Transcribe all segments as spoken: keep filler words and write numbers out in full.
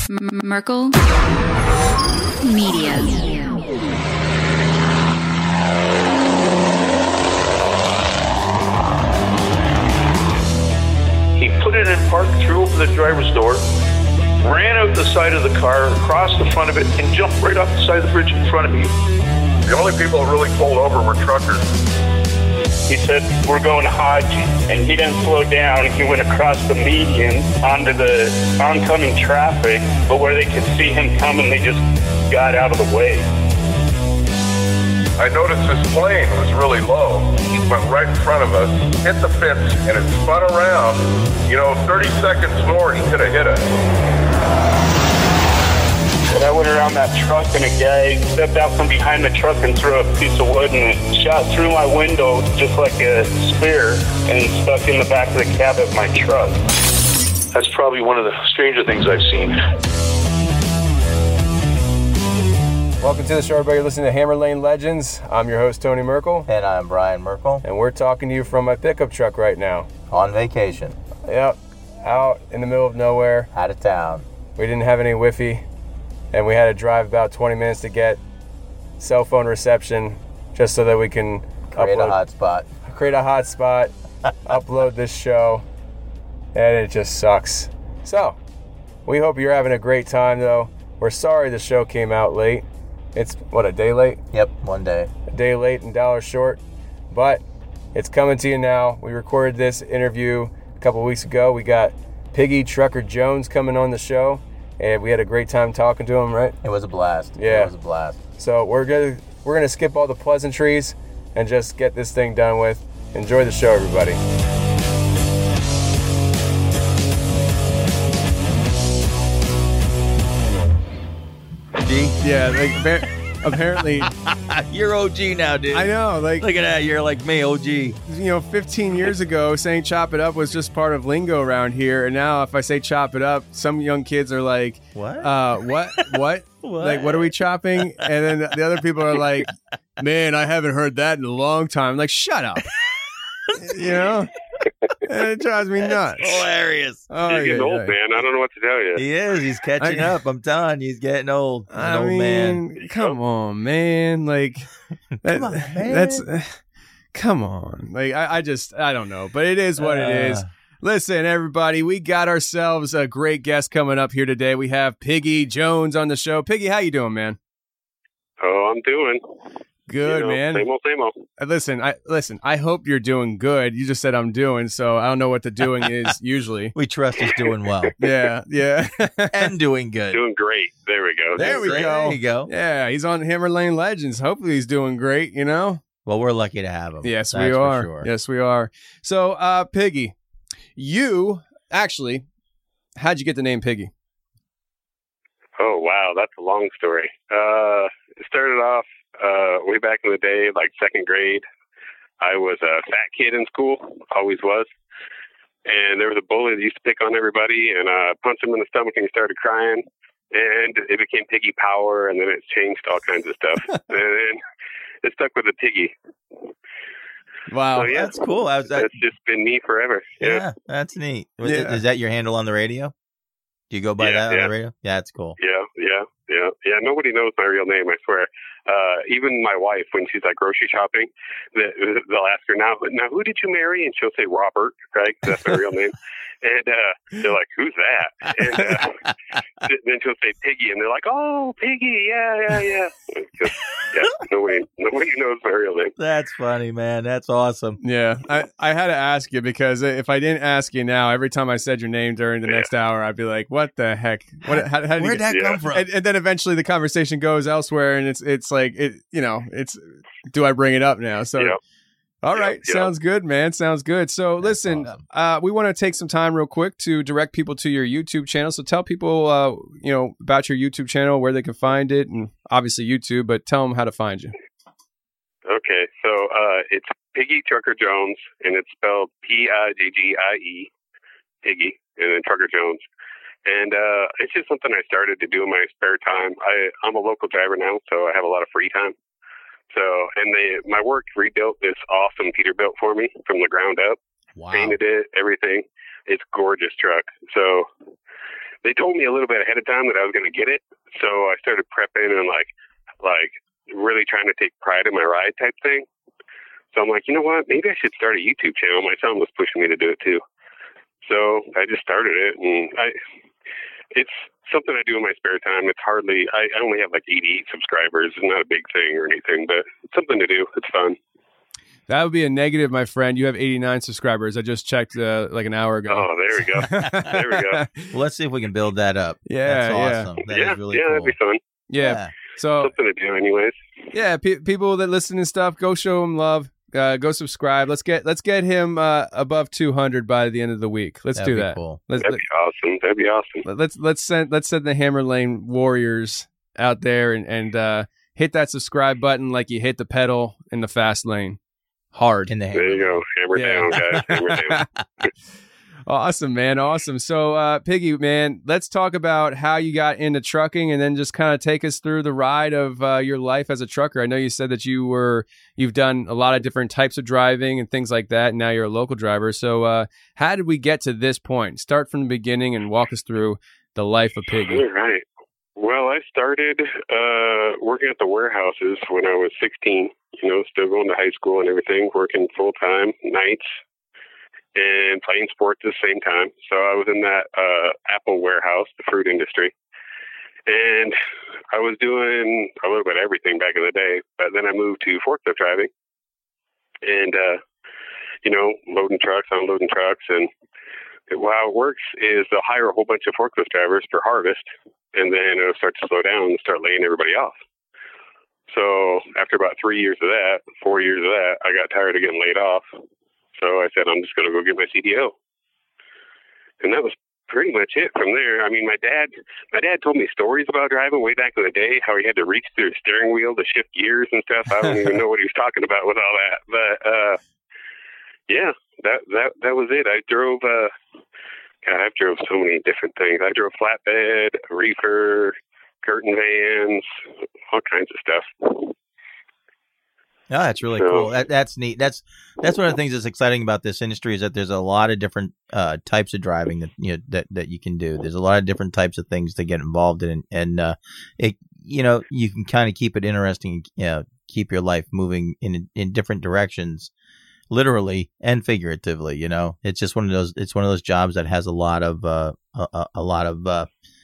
M- Merkel Media. He put it in park, threw open the driver's door, ran out the side of the car, across the front of it, and jumped right off the side of the bridge in front of me. The only people that really pulled over were truckers. He said, we're going to Hodge, and he didn't slow down. He went across the median onto the oncoming traffic, but where they could see him coming, they just got out of the way. I noticed this plane was really low. It went right in front of us, hit the fence, and it spun around. You know, thirty seconds more, he could have hit us. And I went around that truck, and a guy stepped out from behind the truck and threw a piece of wood, and it shot through my window just like a spear and stuck in the back of the cab of my truck. That's probably one of the stranger things I've seen. Welcome to the show, everybody. You're listening to Hammer Lane Legends. I'm your host, Tony Merkel. And I'm Brian Merkel. And we're talking to you from my pickup truck right now. On vacation. Yep. Out in the middle of nowhere. Out of town. We didn't have any Wi-Fi, and we had to drive about twenty minutes to get cell phone reception just so that we can create upload, a hotspot. Create a hotspot, upload this show, and it just sucks. So, we hope you're having a great time, though. We're sorry the show came out late. It's, what, a day late? Yep, one day. A day late and dollars short. But it's coming to you now. We recorded this interview a couple weeks ago. We got Piggy Trucker Jones coming on the show, and we had a great time talking to him, right? It was a blast. Yeah. It was a blast. So we're gonna we're gonna skip all the pleasantries and just get this thing done with. Enjoy the show, everybody. G? Yeah, like apparently You're O G now, dude. I know, like Look at that, you're like me, O G. You know, fifteen years ago, saying chop it up was just part of lingo around here, and now if I say chop it up, some young kids are like, What? Uh, what? What? What? Like, what are we chopping? And then the other people are like, man, I haven't heard that in a long time. Like, shut up. You know? And it drives me nuts. Hilarious. Oh, He's getting yeah, old, yeah. man. I don't know what to tell you. He is. He's catching I- up. I'm telling you, he's getting old. An I old mean, man. come on, man. Like, that, Come on, man. that's, uh, come on. Like, I, I just, I don't know, but it is what it is. Uh. Listen, everybody, we got ourselves a great guest coming up here today. We have Piggy Jones on the show. Piggy, how you doing, man? Oh, I'm doing Good, you know, man. Same old, same old. Uh, Listen, I listen. I hope you're doing good. You just said I'm doing, so I don't know what the doing is usually. We trust he's doing well. Yeah, yeah. And doing good. Doing great. There we go. There we There go. you go. Yeah, he's on Hammer Lane Legends. Hopefully he's doing great, you know? Well, we're lucky to have him. Yes, That's we for are. sure. Yes, we are. So, uh, Piggy, you actually, how'd you get the name Piggy? Oh, wow. That's a long story. Uh, it started off uh, way back in the day, like second grade. I was a fat kid in school, always was. And there was a bully that used to pick on everybody, and uh, punched him in the stomach, and he started crying. And it became Piggy Power, and then it changed to all kinds of stuff. And then it stuck with the Piggy. Wow. So, yeah, That's cool. I was, that, that's just been me forever. yeah. Yeah. that's neat. Was Yeah. it- Is that your handle on the radio? Do you go by Yeah, that on yeah. the radio? Yeah, that's cool. Yeah, yeah, yeah, yeah. Nobody knows my real name, I swear. Uh, even my wife, when she's like grocery shopping, the, they'll ask her, now, now, who did you marry? And she'll say Robert, right? That's my real name. And uh, they're like, who's that? And uh, then she'll say Piggy, and they're like, oh, Piggy, yeah, yeah, yeah. Just, yeah, nobody, nobody knows my real name. That's funny, man. That's awesome. Yeah, I, I had to ask you because if I didn't ask you now, every time I said your name during the Yeah. next hour, I'd be like, what the heck? What? How, how did you Where'd get- that Yeah. come from? And, and then eventually the conversation goes elsewhere, and it's it's like it, you know, it's do I bring it up now? So, Yep. all Yep, right, yep. sounds good, man. Sounds good. So, listen, awesome. uh, we want to take some time real quick to direct people to your YouTube channel. So, tell people, uh, you know, about your YouTube channel, where they can find it, and obviously YouTube, but tell them how to find you. Okay, so uh, it's Piggy Trucker Jones, and it's spelled P I G G I E, Piggy, and then Trucker Jones. And uh, it's just something I started to do in my spare time. I, I'm a local driver now, so I have a lot of free time. So, and they, my work rebuilt this awesome Peterbilt for me from the ground up, Wow. painted it, everything. It's a gorgeous truck. So they told me a little bit ahead of time that I was going to get it. So I started prepping and like, like really trying to take pride in my ride type thing. So I'm like, you know what? Maybe I should start a YouTube channel. My son was pushing me to do it too. So I just started it, and I, it's something I do in my spare time. It's hardly, I, I only have like eighty-eight subscribers. It's not a big thing or anything, but it's something to do. It's fun. That would be a negative, my friend. You have eighty-nine subscribers. I just checked uh, like an hour ago. Oh, there we go. There we go. Well, let's see if we can build that up. Yeah, That's yeah. awesome. That yeah, is really yeah, cool. that'd be fun. Yeah. Yeah. So, Something to do anyways. yeah, pe- people that listen and stuff, go show him love. Uh, go subscribe. Let's get let's get him uh, above two hundred by the end of the week. Let's That'd do be that. cool. Let's That'd be awesome. That'd be awesome. let's let's send let's send the Hammer Lane Warriors out there and and uh, hit that subscribe button like you hit the pedal in the fast lane. Hard. In the There you go. Hammer Yeah. down, guys. Hammer down. Awesome, man. Awesome. So, uh, Piggy, man, let's talk about how you got into trucking, and then just kind of take us through the ride of uh, your life as a trucker. I know you said that you were you've done a lot of different types of driving and things like that, and now you're a local driver. So, uh, how did we get to this point? Start from the beginning and walk us through the life of Piggy. All right. Well, I started uh, working at the warehouses when I was sixteen, you know, still going to high school and everything, working full-time, nights, and playing sports at the same time. So I was in that uh, Apple warehouse, the fruit industry. And I was doing a little bit of everything back in the day, but then I moved to forklift driving and, uh, you know, loading trucks, unloading trucks. And how it works is they'll hire a whole bunch of forklift drivers for harvest, and then it'll start to slow down and start laying everybody off. So after about three years of that, four years of that, I got tired of getting laid off. So I said, I'm just going to go get my C D O. And that was pretty much it from there. I mean, my dad, my dad told me stories about driving way back in the day, how he had to reach through the steering wheel to shift gears and stuff. I don't even know what he was talking about with all that. But, uh, yeah, that, that, that was it. I drove, uh, God, I've drove so many different things. I drove flatbed, reefer, curtain vans, all kinds of stuff. No, that's really So- cool. That, that's neat. That's that's one of the things that's exciting about this industry is that there's a lot of different uh, types of driving that you know that, that you can do. There's a lot of different types of things to get involved in, and uh, it you know you can kind of keep it interesting. You know, keep your life moving in in different directions, literally and figuratively. You know, it's just one of those. It's one of those jobs that has a lot of uh, a, a lot of uh,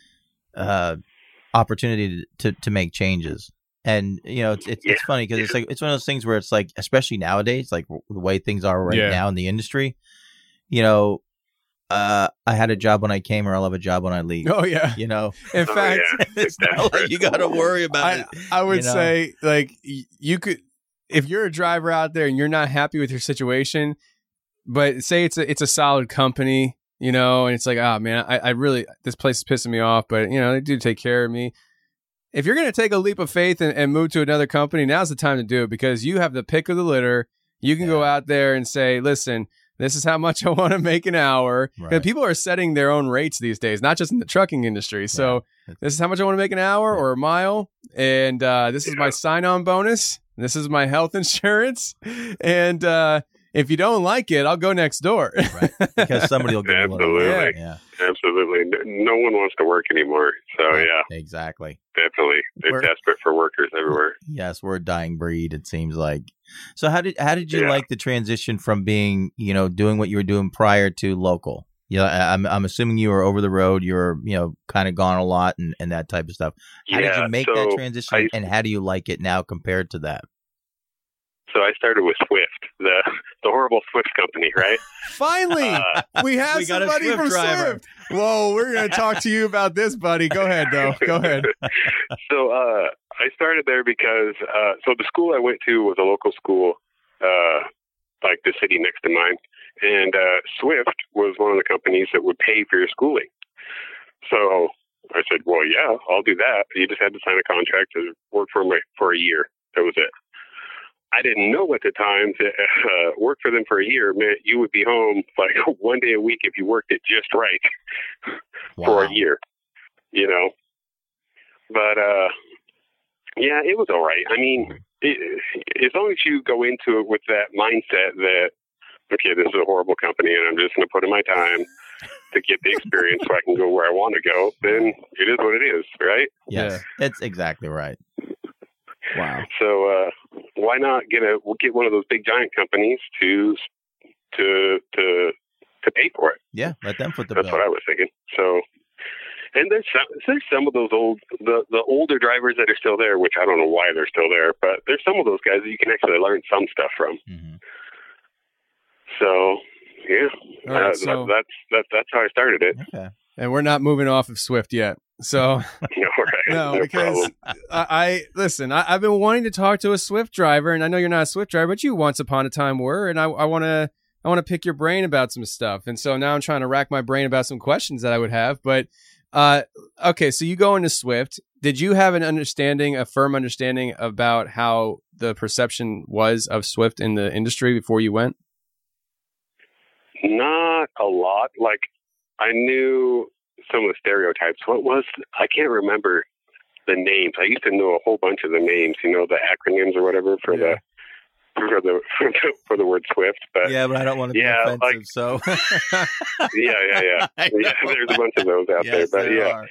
uh, opportunity to to make changes. And, you know, it's it's, Yeah. it's funny because it's like it's one of those things where it's like, especially nowadays, like the way things are right Yeah. now in the industry, you know, uh, I had a job when I came or I'll have a job when I leave. Oh, yeah. You know, In Oh, fact, yeah. it's not like you got to worry about I, it. I would you know? say, like, y- you could, if you're a driver out there and you're not happy with your situation, but say it's a, it's a solid company, you know, and it's like, oh, man, I, I really, this place is pissing me off, but, you know, they do take care of me. If you're going to take a leap of faith and, and move to another company, now's the time to do it because you have the pick of the litter. You can go out there and say, listen, this is how much I want to make an hour. Right. And people are setting their own rates these days, not just in the trucking industry. So this is how much I want to make an hour or a mile. And uh, this is my sign-on bonus. This is my health insurance. And uh, if you don't like it, I'll go next door. Right. Because somebody will give you a little. Absolutely. Yeah. Absolutely. No one wants to work anymore. So, Right. yeah, Exactly. definitely. They're We're- desperate for workers everywhere. Yes, we're a dying breed. It seems like. So how did how did you Yeah. like the transition from being you know doing what you were doing prior to local? Yeah, I- I'm I'm assuming you were over the road. You were you know kind of gone a lot and, and that type of stuff. How yeah, did you make so that transition, I- and how do you like it now compared to that? So I started with Swift, the the horrible Swift company, right? Finally, Uh, we have we got a somebody Swift from driver. Swift. Whoa, we're going to talk to you about this, buddy. Go ahead, though. Go ahead. So uh, I started there because uh, so the school I went to was a local school, uh, like the city next to mine, and uh, Swift was one of the companies that would pay for your schooling. So I said, "Well, yeah, I'll do that." You just had to sign a contract to work for my for a year. That was it. I didn't know at the time that uh, work for them for a year meant you would be home like one day a week if you worked it just right for Wow. a year, you know. But uh, yeah, it was all right. I mean, it, as long as you go into it with that mindset that, okay, this is a horrible company and I'm just going to put in my time to get the experience so I can go where I want to go, then it is what it is, right? Yes, that's exactly right. Wow. So uh, why not get a get one of those big giant companies to to to to pay for it? Yeah, let them foot the That's bill. what I was thinking. So, and there's some, there's some of those old the the older drivers that are still there, which I don't know why they're still there, but there's some of those guys that you can actually learn some stuff from. Mm-hmm. So, yeah, All right, uh, so- that, that's that, that's how I started it. Okay. And we're not moving off of Swift yet. So No, right? no, because problem. I, I listen. I, I've been wanting to talk to a Swift driver, and I know you're not a Swift driver, but you once upon a time were, and I want to. I want to pick your brain about some stuff, and so now I'm trying to rack my brain about some questions that I would have. But uh, okay, so you go into Swift. Did you have an understanding, a firm understanding about how the perception was of Swift in the industry before you went? Not a lot. Like, I knew some of the stereotypes. What was, I can't remember the names. I used to know a whole bunch of the names, you know, the acronyms or whatever for Yeah. the, for the, for the, for the word Swift. But Yeah, but I don't want to be Yeah, offensive, like- so. yeah, yeah, yeah. I Yeah, know. there's a bunch of those out Yes, there. But there yeah, are.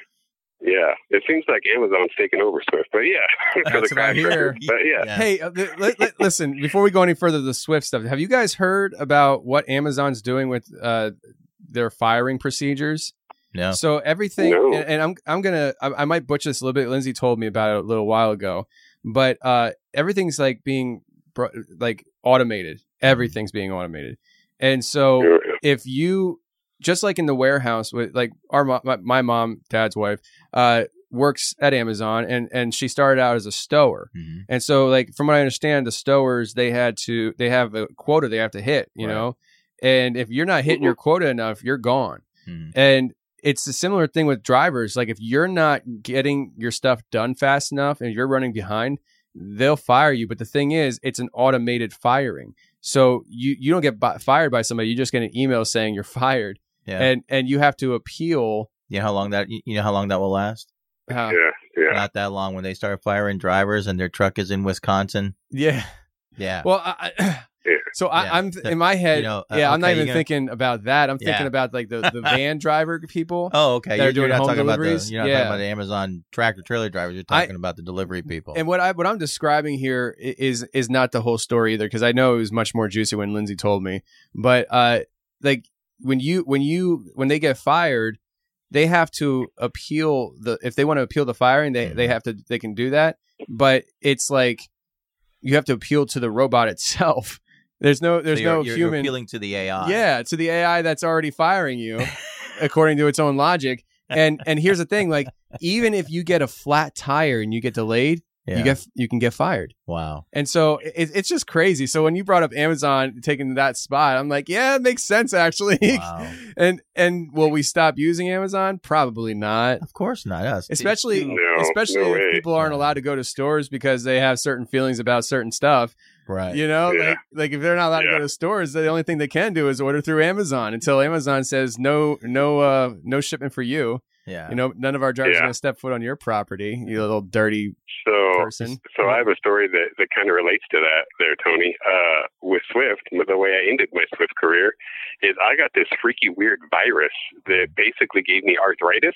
yeah. It seems like Amazon's taking over Swift. But yeah, for That's the what I crash hear. record. But yeah. Yeah. Hey, uh, li- li- li- listen, before we go any further, the Swift stuff, have you guys heard about what Amazon's doing with uh, their firing procedures? No. So everything, No. and, and I'm I'm gonna I, I might butcher this a little bit. Lindsay told me about it a little while ago, but uh, everything's like being bro- like automated. Everything's being automated, and so if you just like in the warehouse with like our mo- my, my mom, dad's wife, uh, works at Amazon, and and she started out as a stower. Mhm. And so, like, from what I understand, the stowers, they had to, they have a quota they have to hit, you Right. know? And if you're not hitting your quota enough, you're gone. Mhm. And it's a similar thing with drivers. Like, if you're not getting your stuff done fast enough and you're running behind, they'll fire you. But the thing is, it's an automated firing. So you, you don't get bi- fired by somebody. You just get an email saying you're fired. Yeah. And, and you have to appeal. you know how long that you know how long that will last? Uh, Yeah, yeah. Not that long. When they start firing drivers and their truck is in Wisconsin. yeah. Yeah. Well, I, I, Yeah. so I, Yeah. I'm in my head. You know, uh, yeah, I'm not okay, even you're gonna- thinking about that. I'm thinking Yeah. about like the, the van driver people. oh, okay. they're You're, doing you're not home talking about deliveries? the you're not Yeah. talking about the Amazon tractor trailer drivers. You're I- talking about the delivery people. And what I what I'm describing here i- is is not the whole story either, because I know it was much more juicy when Lindsay told me. But uh, like when you when you when they get fired, they have to appeal the if they want to appeal the firing, they they have to they can do that. But it's like you have to appeal to the robot itself. There's no there's So you're, no you're, you're human. appealing to the A I. Yeah, to the A I that's already firing you, according to its own logic. And and here's the thing: like, even if you get a flat tire and you get delayed, Yeah. you get you can get fired. Wow. And so it, it's just crazy. So when you brought up Amazon taking that spot, I'm like, yeah, it makes sense actually. Wow. and and will we stop using Amazon? Probably not. Of course not us. Especially No, especially no if way. people aren't allowed to go to stores because they have certain feelings about certain stuff. right. You know, Yeah. like, like if they're not allowed to Yeah. go to stores, the only thing they can do is order through Amazon until Amazon says no, no, uh, no shipment for you. Yeah. You know, none of our drivers Yeah. are going to step foot on your property, you little dirty So, person. so I have a story that, that kind of relates to that there, Tony. Uh, with Swift, the way I ended my Swift career is I got this freaky weird virus that basically gave me arthritis.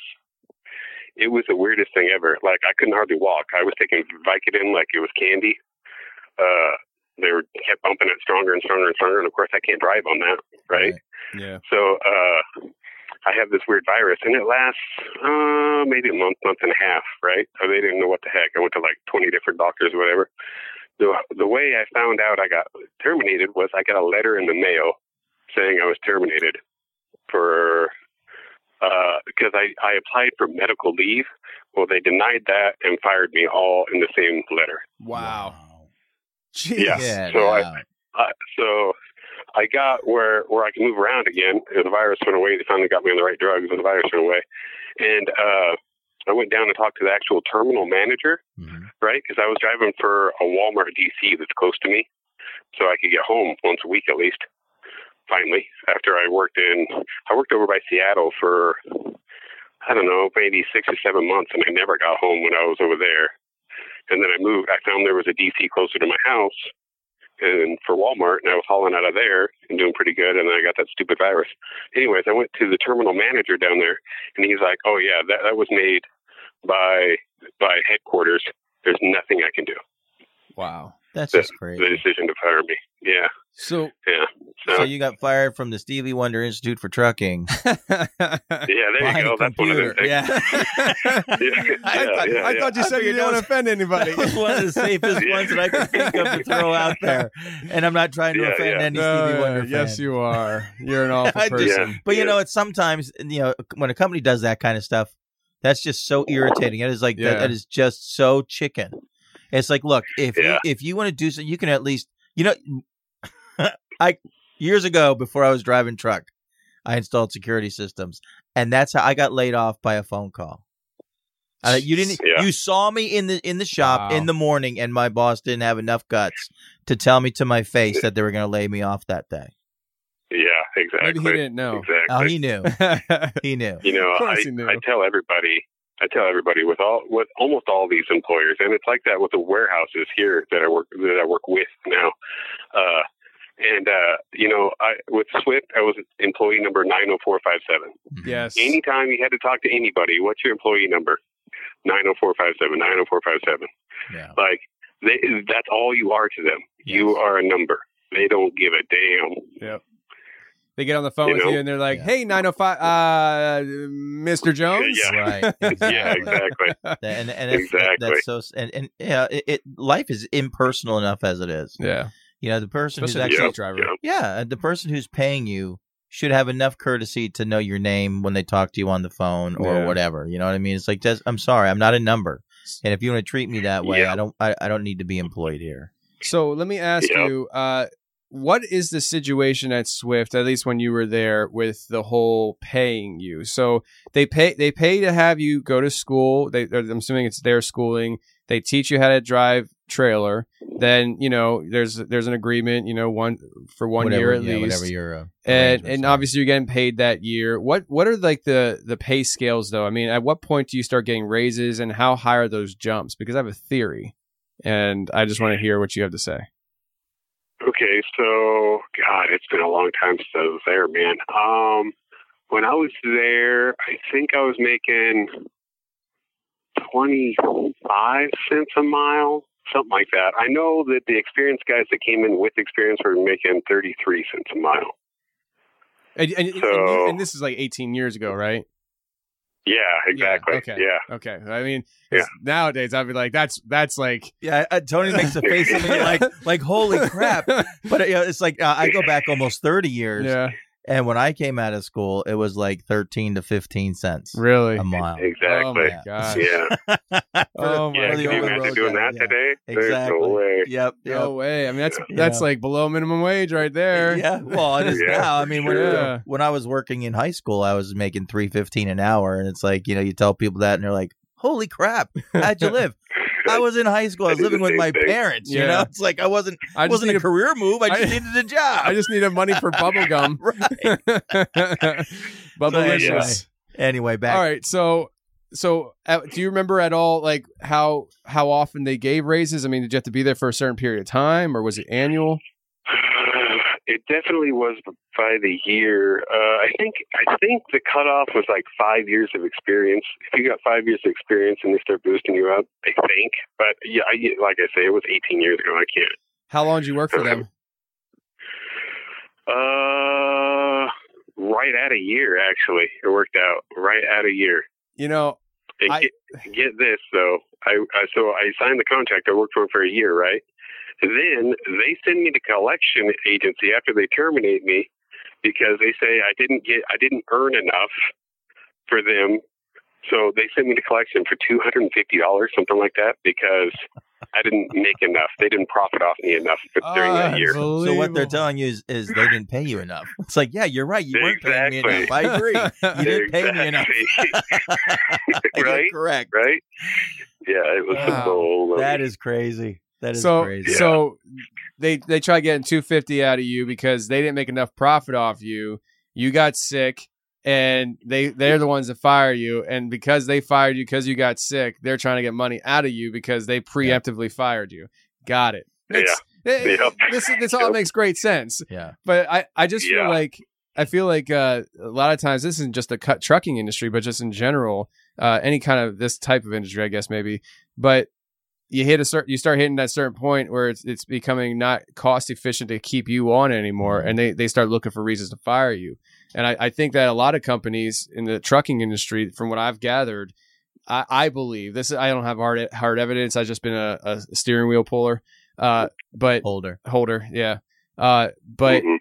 It was the weirdest thing ever. Like, I couldn't hardly walk. I was taking Vicodin like it was candy. Uh, they were kept bumping it stronger and stronger and stronger. And of course, I can't drive on that, right? Yeah. So uh, I have this weird virus, and it lasts uh, maybe a month, month and a half, right? So they didn't know what the heck. I went to like twenty different doctors or whatever. The, the way I found out I got terminated was I got a letter in the mail saying I was terminated for uh, because I, I applied for medical leave. Well, they denied that and fired me all in the same letter. Wow. Jeez. Yeah. Get So I, out. Uh, so I got where where I can move around again. The virus went away. They finally got me on the right drugs, and the virus went away. And uh, I went down and talked to the actual terminal manager, Mhm. right? Because I was driving for a Walmart D C that's close to me, so I could get home once a week at least. Finally, after I worked in, I worked over by Seattle for I don't know, maybe six or seven months, and I never got home when I was over there. And then I moved. I found there was a D C closer to my house. and for Walmart, and I was hauling out of there and doing pretty good, and then I got that stupid virus. Anyways, I went to the terminal manager down there, and he's like, "Oh yeah, that that was made by by headquarters. There's nothing I can do." Wow. That's the, just crazy. The decision to fire me. Yeah. So yeah. So, so you got fired from the Stevie Wonder Institute for Trucking. yeah, there you go. That's one of the things. Yeah. yeah, I, yeah, thought, yeah, I yeah. thought you said you didn't want to offend anybody. That was one of the safest ones that I could think of to throw out there. And I'm not trying to Yeah, offend yeah. any Uh, Stevie Wonder fan. yes, you are. You're an awful I just- person. But you Yeah. know, it's sometimes, you know, when a company does that kind of stuff, that's just so irritating. It is like Yeah. that, that is just so chicken. It's like, look, if Yeah. you if you want to do something, you can at least, you know, I years ago before I was driving truck, I installed security systems, and that's how I got laid off by a phone call. Uh, you didn't. Yeah. You saw me in the in the shop Wow. in the morning, and my boss didn't have enough guts to tell me to my face that they were going to lay me off that day. Yeah, exactly. Maybe he didn't know. Exactly. Oh, he knew. He knew. You know, Of course I, he knew. I tell everybody, I tell everybody with all with almost all these employers, and it's like that with the warehouses here that I work that I work with now. Uh, and uh, you know, I with Swift, I was employee number nine oh four five seven. Yes. Anytime you had to talk to anybody, what's your employee number? nine oh four five seven. nine oh four five seven. Yeah. Like they, that's all you are to them. You are a number. They don't give a damn. Yep. They get on the phone You with know? you and they're like, Yeah. "Hey, nine oh five, uh, Mister Jones." Yeah. Right. Yeah, exactly. And and it's, Exactly. that's so and and yeah, it, it life is impersonal enough as it is. Yeah. You know, the person Especially who's the actually truck driver. Yeah. yeah, the person who's paying you should have enough courtesy to know your name when they talk to you on the phone or Yeah. whatever. You know what I mean? It's like, just, I'm sorry, I'm not a number, and if you want to treat me that way, Yeah. I don't, I, I don't need to be employed here. So let me ask Yep. you, uh, what is the situation at Swift, at least when you were there, with the whole paying you? So they pay they pay to have you go to school. They, I'm assuming it's their schooling. They teach you how to drive trailer. Then, you know, there's there's an agreement, you know, one for one whatever, year at yeah, least. whatever your uh, and arrangements and are. obviously you're getting paid that year. What what are like the the pay scales though? I mean, at what point do you start getting raises, and how high are those jumps? Because I have a theory, and I just want to hear what you have to say. Okay, so God, it's been a long time since I was there, man. Um, when I was there, I think I was making twenty-five cents a mile, something like that. I know that the experienced guys that came in with experience were making thirty-three cents a mile. And, and, and, So- you- and this is like eighteen years ago, right? Yeah, exactly. Yeah, okay. Yeah. Okay. I mean, 'cause nowadays I'd be like, that's that's like, Yeah, uh, Tony makes a face at me like, like holy crap. But uh, you know, it's like uh, I go back almost thirty years, yeah, and when I came out of school, it was like thirteen to fifteen cents really. a mile. Exactly. Oh my gosh. Yeah. Oh Yeah. my Can the you over the imagine road doing guy, that yeah. today? There's Exactly. no way. Yep. Yep. No way. I mean, that's You that's know. like below minimum wage right there. Yeah, well, it is Yeah, now. I mean, when, sure. when I was working in high school, I was making three fifteen an hour, and it's like, you know, you tell people that, and they're like, "Holy crap, how'd you live?" I was in high school. I was I did living the with my same thing. parents. You Yeah. know, it's like I wasn't. I It just wasn't need a career move. I just I- needed a job. I just needed money for bubble gum. Bubblicious. Anyway, back. All right. So, so uh, do you remember at all like how how often they gave raises? I mean, did you have to be there for a certain period of time, or was it annual? It definitely was by the year. Uh, I think I think the cutoff was like five years of experience. If you got five years of experience and they start boosting you up, I think. But yeah, I, like I say, it was eighteen years ago. I can't. How long did you work for them? Uh, right at a year, actually. It worked out right at a year. You know, And I- get, get this though. I, I so I signed the contract. I worked for them for a year, right? And then they send me to collection agency after they terminate me because they say I didn't get I didn't earn enough for them. So they sent me to collection for two hundred and fifty dollars, something like that, because I didn't make enough. They didn't profit off me enough for, during that year. So what they're telling you is, is they didn't pay you enough. It's like, yeah, you're right. You weren't paying me Exactly. enough. I agree. You didn't pay me enough. You're Right? correct. Right? Yeah, it was Wow. so That is crazy. That is so crazy. so they they try getting two fifty out of you because they didn't make enough profit off you. You got sick, and they they're the ones that fire you. And because they fired you because you got sick, they're trying to get money out of you because they preemptively fired you. Got it. Makes, It- Yep. This this all Yep. makes great sense. Yeah. But I, I just Yeah. feel like I feel like uh, a lot of times this isn't just the cut trucking industry, but just in general, uh, any kind of this type of industry, I guess maybe. But you hit a certain, you start hitting that certain point where it's it's becoming not cost efficient to keep you on anymore, and they, they start looking for reasons to fire you. And I, I think that a lot of companies in the trucking industry, from what I've gathered, I, I believe this. I don't have hard hard evidence. I've just been a, a steering wheel puller, uh, but Holder. holder, yeah. Uh, but Mhm.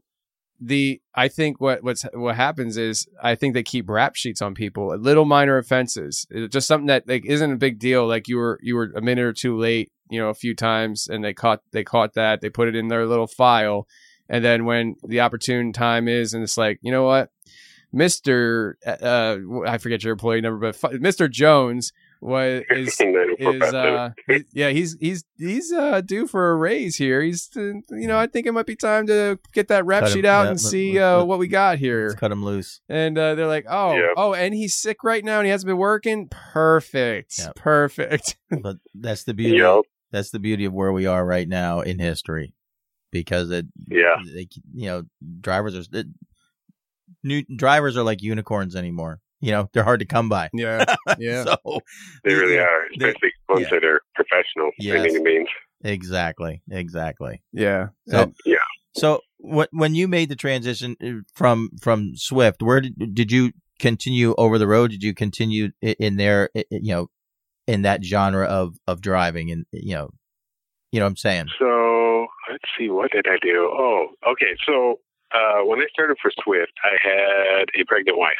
the I think what what's what happens is I think they keep rap sheets on people, little minor offenses, It's just something that like isn't a big deal. Like you were you were a minute or two late, you know, a few times, and they caught they caught that. They put it in their little file, and then when the opportune time is, and it's like, you know what, Mister Uh, I forget your employee number, but f- Mister Jones was is is uh he- yeah he's he's he's uh due for a raise here. He's uh, you know I think it might be time to get that rap Cut him- sheet out yeah, and let- see let- uh let- what we got Let's here. cut him loose. And uh, they're like, oh Yeah. oh, and he's sick right now and he hasn't been working. Perfect, Yeah. perfect. But that's the beauty. Yep. That's the beauty of where we are right now in history, because it, Yeah. they, you know, drivers are it, new drivers are like unicorns anymore. You know, they're hard to come by. Yeah, yeah. So They really yeah, are, they- especially ones yeah. that are professional Yes. in any means. exactly, exactly. yeah. So, Yeah. so what when you made the transition from from Swift, where did did you continue over the road? Did you continue i- in there? i- You know, in that genre of of driving, and you know, you know what I'm saying? So let's see, what did I do? Oh, okay. So uh, when I started for Swift, I had a pregnant wife.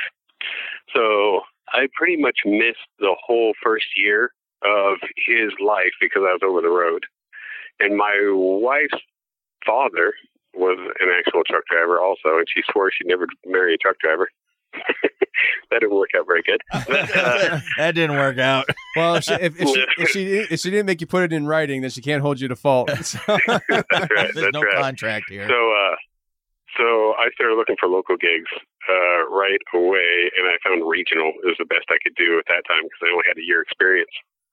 So I pretty much missed the whole first year of his life because I was over the road. And my wife's father was an actual truck driver also, and she swore she'd never marry a truck driver. That didn't work out very good. But, uh, That didn't work out. Well, if she, if, if, she, if she didn't- if she didn't make you put it in writing, then she can't hold you to fault. So- that's right. There's That's no right. contract here. So, uh, so I started looking for local gigs uh, right away, and I found regional is the best I could do at that time because I only had a year experience.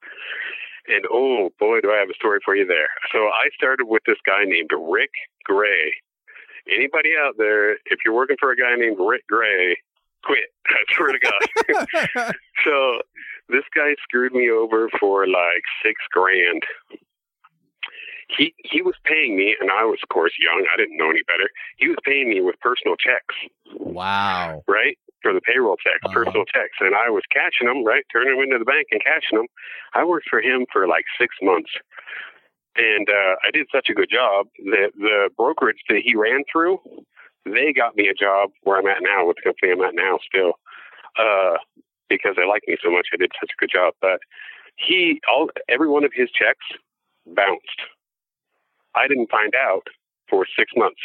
And oh boy, do I have a story for you there. So I started with this guy named Rick Gray. Anybody out there, if you're working for a guy named Rick Gray, quit. I swear to God. So this guy screwed me over for like six grand. He he was paying me, and I was, of course, young. I didn't know any better. He was paying me with personal checks, Wow. right? For the payroll checks, Uh-huh. personal checks. And I was cashing them, right? Turning them into the bank and cashing them. I worked for him for like six months. And uh, I did such a good job that the brokerage that he ran through, they got me a job where I'm at now with the company I'm at now still. Uh, because they like me so much, I did such a good job. But he, all every one of his checks bounced. I didn't find out for six months.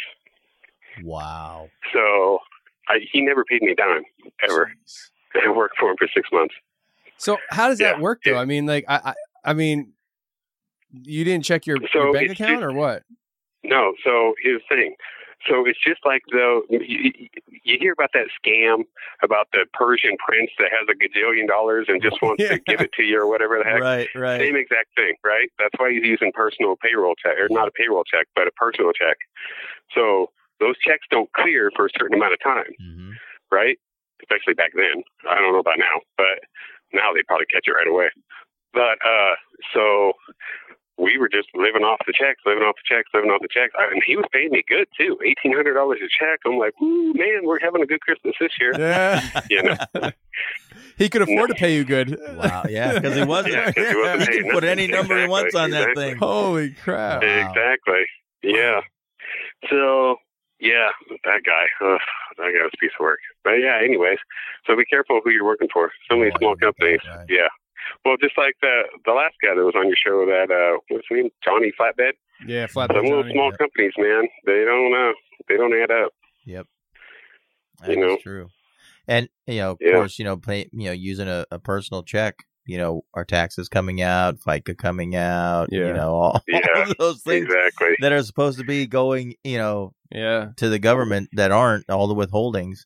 Wow. So I, he never paid me a dime, ever. I worked for him for six months. So how does that Yeah. work though? I mean, like I, I, I mean, you didn't check your, So your bank it's account just- or what? No, so here's the thing. So it's just like though you, you hear about that scam about the Persian prince that has a gajillion dollars and just wants Yeah. to give it to you or whatever the heck. Right, right. Same exact thing, right? That's why he's using personal payroll check, or not a payroll check, but a personal check. So those checks don't clear for a certain amount of time, hmm right? Especially back then. I don't know about now, but now they probably catch it right away. But uh, so we were just living off the checks, living off the checks, living off the checks. I, and he was paying me good too, eighteen hundred dollars a check. I'm like, ooh, man, we're having a good Christmas this year. Yeah. You know? He could afford to pay you good. Wow. Yeah, because he wasn't. Yeah, 'cause he wasn't He paying can put nothing. any number he wants on that Exactly, thing. Holy crap. Wow. Exactly. Yeah. So, yeah, that guy, ugh, that guy was a piece of work. But yeah, anyways, so be careful who you're working for. So many Oh, I small know about companies. that, right. Yeah. Well, just like the the last guy that was on your show, that uh, what's his name, Johnny Flatbed. Yeah, flat Some little Johnny. small yeah. companies, man, they don't uh, they don't add up. Yep. You That know? is true. And you know, of Yeah. course, you know, pay, you know, using a, a personal check, you know, our taxes coming out, FICA coming out, you Yeah. know, all, Yeah, all of those things Exactly. that are supposed to be going, you know, Yeah. to the government that aren't, all the withholdings.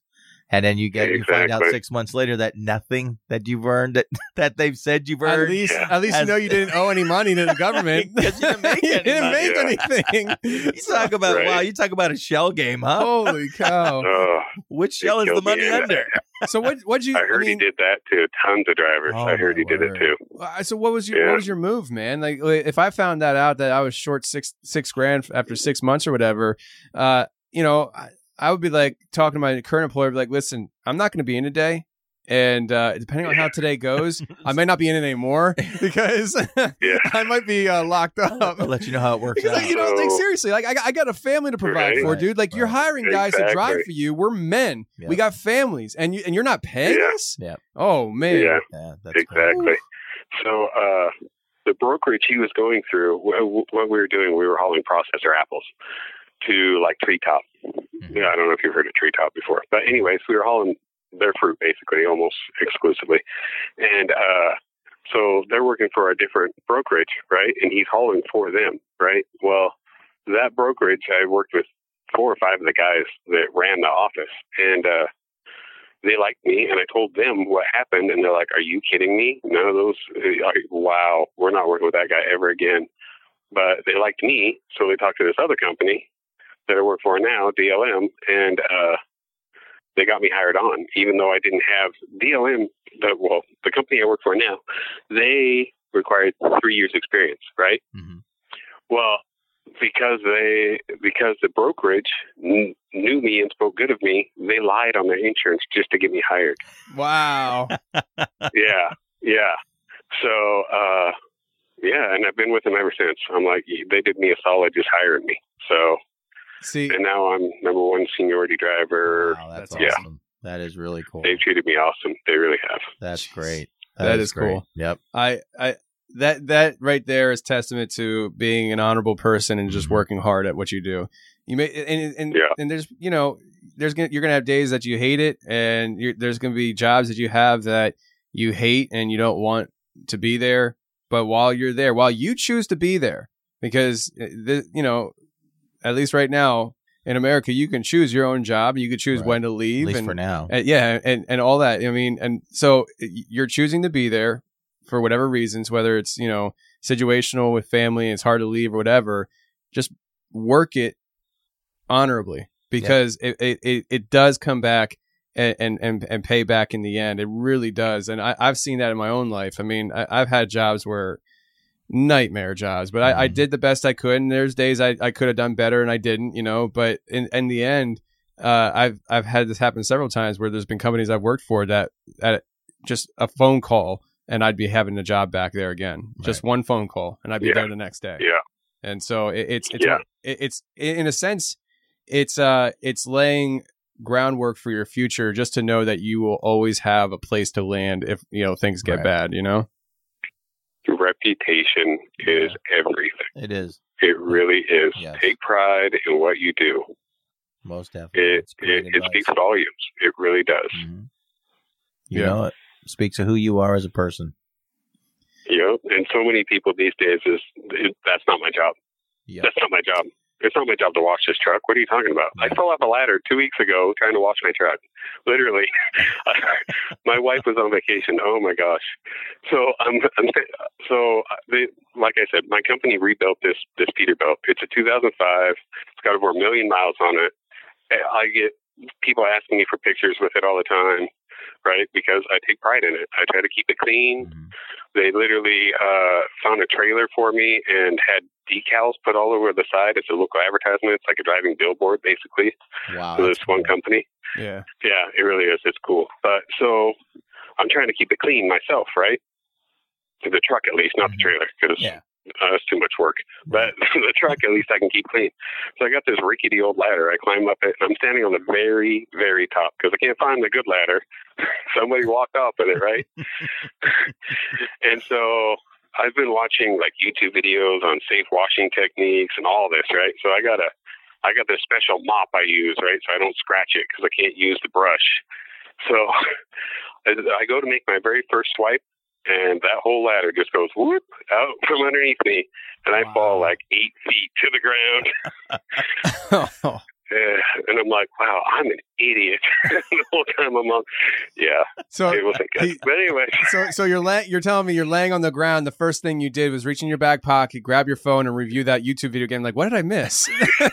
And then you get you find out Exactly. six months later that nothing that you've earned that, that they've said you've At earned. least, Yeah. at least Has- you know you didn't owe any money to the government. Because you didn't make You any didn't money. make Yeah. anything. You talk about Right. wow, you talk about a shell game, huh? Holy cow! Oh, Which shell is the killed me. money And under? So what? What'd you? I heard mean, he did that to tons of drivers. Oh, I heard my he did word. it too. Uh, So what was your Yeah. what was your move, man? Like if I found that out that I was short six six grand after six months or whatever, uh, you know, I, I would be like talking to my current employer, be like, listen, I'm not going to be in today, and uh, depending on how today goes, I might not be in it anymore because Yeah. I might be uh, locked up. I'll let you know how it works Because, out. like, you know, like So- seriously, like I, got- I got a family to provide Right. for, dude. Like you're Right. hiring guys to drive Exactly. for you. We're men. Yeah. We got families, and you and you're not paying Yeah. us. Yeah. Oh man. Yeah. Yeah, that's cool. Exactly. So uh, the brokerage he was going through, wh- what we were doing, we were hauling processor apples to like Treetop. Mhm. Yeah, I don't know if you've heard of Treetop before, but anyways, we were hauling their fruit basically, almost exclusively, and uh, so they're working for a different brokerage, right? And he's hauling for them, right? Well, that brokerage, I worked with four or five of the guys that ran the office, and uh, they liked me, and I told them what happened, and they're like, "Are you kidding me? None of those. Like, wow, we're not working with that guy ever again." But they liked me, so they talked to this other company that I work for now, D L M, and uh, they got me hired on, even though I didn't have D L M. The, well, the company I work for now, they required three years experience, right? Mhm. Well, because they because the brokerage kn- knew me and spoke good of me, they lied on their insurance just to get me hired. Wow. yeah, yeah. So, uh, yeah, and I've been with them ever since. I'm like, they did me a solid just hiring me. So, See, and now I'm number one seniority driver. Wow, that's That's awesome. That is really cool. They've treated me awesome. They really have. That's great. That is great. cool. Yep. I, I, that, that right there is testament to being an honorable person and just Mhm. working hard at what you do. You may, and, and, Yeah. and there's, you know, there's gonna, you're going to have days that you hate it, and you're, there's going to be jobs that you have that you hate and you don't want to be there. But while you're there, while you choose to be there, because, the, you know, at least right now in America, you can choose your own job. You could choose Right. when to At leave. least and, for now. and yeah, and, and all that. I mean, and so you're choosing to be there for whatever reasons, whether it's, you know, situational with family, it's hard to leave or whatever. Just work it honorably, because it, it, it, it does come back and, and, and, and pay back in the end. It really does. And I, I've seen that in my own life. I mean, I, I've had jobs where nightmare jobs, but I, I Mhm. did the best I could. And there's days I, I could have done better and I didn't, you know, but in, in the end, uh, I've, I've had this happen several times where there's been companies I've worked for that, that just a phone call and I'd be having a job back there again. Just one phone call and I'd be Yeah. there the next day. Yeah. And so it, it's, it's, Yeah. it, it's in a sense, it's, uh, it's laying groundwork for your future, just to know that you will always have a place to land if, you know, things get Right. bad, you know? Reputation is everything. It is. It really is. Yes. Take pride in what you do. Most definitely. It It's great it, it advice. speaks volumes. It really does. Mhm. You Yeah. know, it speaks of who you are as a person. You know, and so many people these days is it, that's not my job. Yeah. That's not my job. It's not my job to wash this truck. What are you talking about? I Yeah. fell off a ladder two weeks ago trying to wash my truck. Literally, my wife was on vacation. Oh my gosh! So I'm, I'm so they, like I said, my company rebuilt this this Peterbilt. It's a two thousand five. It's got over a million miles on it. I get people asking me for pictures with it all the time, right? Because I take pride in it. I try to keep it clean. Mhm. They literally uh, found a trailer for me and had decals put all over the side. It's a local advertisement. It's like a driving billboard, basically, Wow. for that's this one cool. company. Yeah. Yeah, it really is. It's cool. But so I'm trying to keep it clean myself, right? To the truck, at least, not the trailer, because Yeah. uh, it's too much work. But the truck, at least, I can keep clean. So I got this rickety old ladder. I climb up it, and I'm standing on the very, very top because I can't find the good ladder. Somebody walked off with it, right? And so I've been watching like YouTube videos on safe washing techniques and all this, right? So I got a, I got this special mop I use, right? So I don't scratch it because I can't use the brush. So I go to make my very first swipe, and that whole ladder just goes whoop out from underneath me, and I Wow. fall like eight feet to the ground. Uh, and I'm like, wow, I'm an idiot. The whole time I'm on, yeah, So it wasn't good. he- But anyway, So, so you're la- you're telling me you're laying on the ground. The first thing you did was reach in your back pocket, grab your phone, and review that YouTube video game. Like, what did I miss?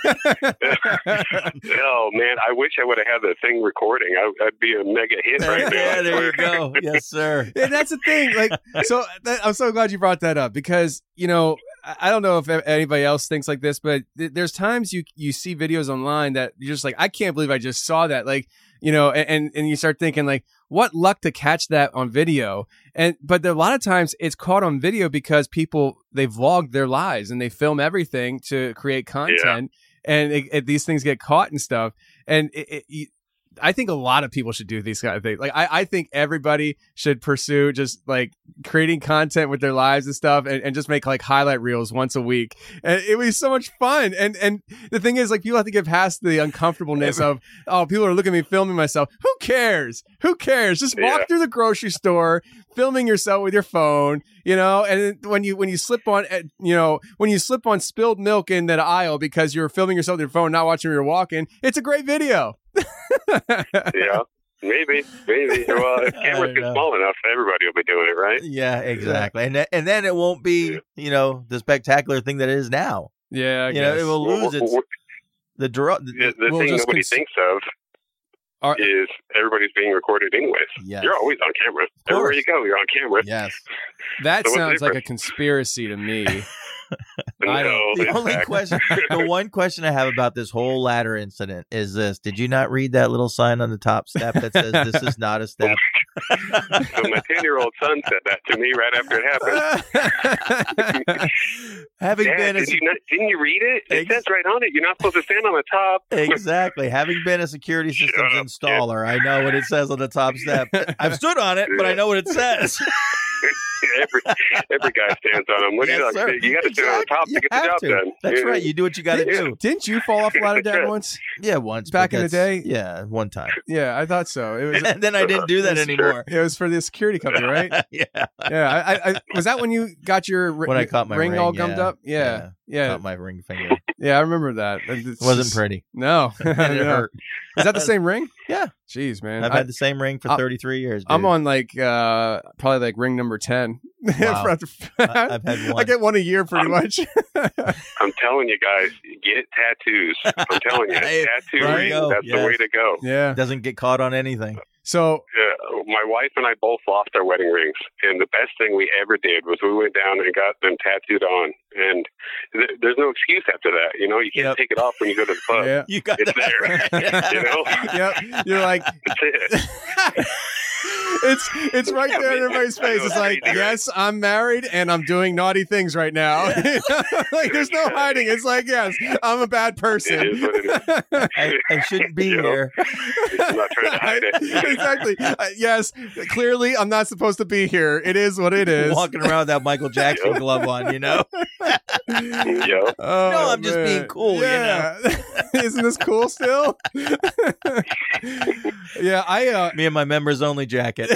oh man, I wish I would have had the thing recording. I, I'd be a mega hit right now. Yeah, I there you swear. go. Yes, sir. And that's the thing. Like, so that, I'm so glad you brought that up because you know I I don't know if anybody else thinks like this, but th- there's times you you see videos online that you're just like, I can't believe I just saw that. Like, you know, and and you start thinking like, what luck to catch that on video. And but a lot of times it's caught on video because people they vlog their lives and they film everything to create content, and it, it, these things get caught and stuff. And it, it, you- I think a lot of people should do these kind of things. Like I, I think everybody should pursue just like creating content with their lives and stuff, and, and just make like highlight reels once a week. And it was so much fun. And and the thing is, like, people have to get past the uncomfortableness of, oh, people are looking at me filming myself. Who cares? Who cares? Just walk Yeah. through the grocery store, filming yourself with your phone, you know. And then when you when you slip on, uh, you know, when you slip on spilled milk in that aisle because you're filming yourself with your phone, not watching where you're walking, it's a great video. Yeah, maybe, maybe. Well, if I cameras get know. small enough, everybody will be doing it, right? Yeah, exactly. And th- and then it won't be, you know, the spectacular thing that it is now. Yeah, I You know, guess. it will lose its Well, the draw. the the We'll thing just nobody cons- thinks of Are- is everybody's being recorded anyways. Yes. You're always on camera. Everywhere you go, you're on camera. Yes. That So what's the sounds like a difference? conspiracy to me. No, I don't- The in only fact- question, the one question I have about this whole ladder incident is this: did you not read that little sign on the top step that says "This is not a step"? So my ten-year-old son said that to me right after it happened. Having Dad, been a did you not, didn't you read it? It Ex- says right on it. You're not supposed to stand on the top. exactly, having been a security Shut systems up, installer, I know what it says on the top step. I've stood on it, but I know what it says. every every guy stands on them. What Yes, do you sir. like? You got to stand on the top You to get the have job to. done. That's Yeah. right. You do what you got to do. Didn't you fall off a ladder, Dad, once? Yeah, once Back but in the that's- day? Yeah, one time. Yeah, I thought so. It was. And then I didn't do that That's anymore. It was for the security company, right? yeah, Yeah. I, I, I was that when you got your ri- when I caught my ring, ring, all gummed yeah. up. Yeah, yeah, Caught my ring finger. yeah. I remember that. It It wasn't pretty. No, And it No. hurt. Is that the same ring? Yeah. Jeez, man. I've I, had the same ring for I- thirty-three years. Dude. I'm on like uh probably like ring number ten. Wow. For- I- I've had I one. get one a year pretty much. I'm telling you guys, get tattoos. I'm telling you, Hey, tattoo there you rings, go. that's Yes. the way to go. Yeah. Doesn't get caught on anything. So Uh, my wife and I both lost our wedding rings, and the best thing we ever did was we went down and got them tattooed on. And th- there's no excuse after that. You know, you can't Yep. take it off when you go to the pub. yeah. You got It's that there. right. You know, Yep. You're like that's it. it's it's right there in everybody's face. It's like, Crazy, right? yes, I'm married and I'm doing naughty things right now. Like there's no hiding. It's like, yes, I'm a bad person. It is what it is. I, I shouldn't be You know? here. I'm not trying to hide it. Exactly. Uh, yes, clearly I'm not supposed to be here. It is what it is. Walking around with that Michael Jackson glove on, you know? Yeah. Oh, No, I'm just being cool, you know. Isn't this cool still? Yeah, I uh Me and my members only jacket.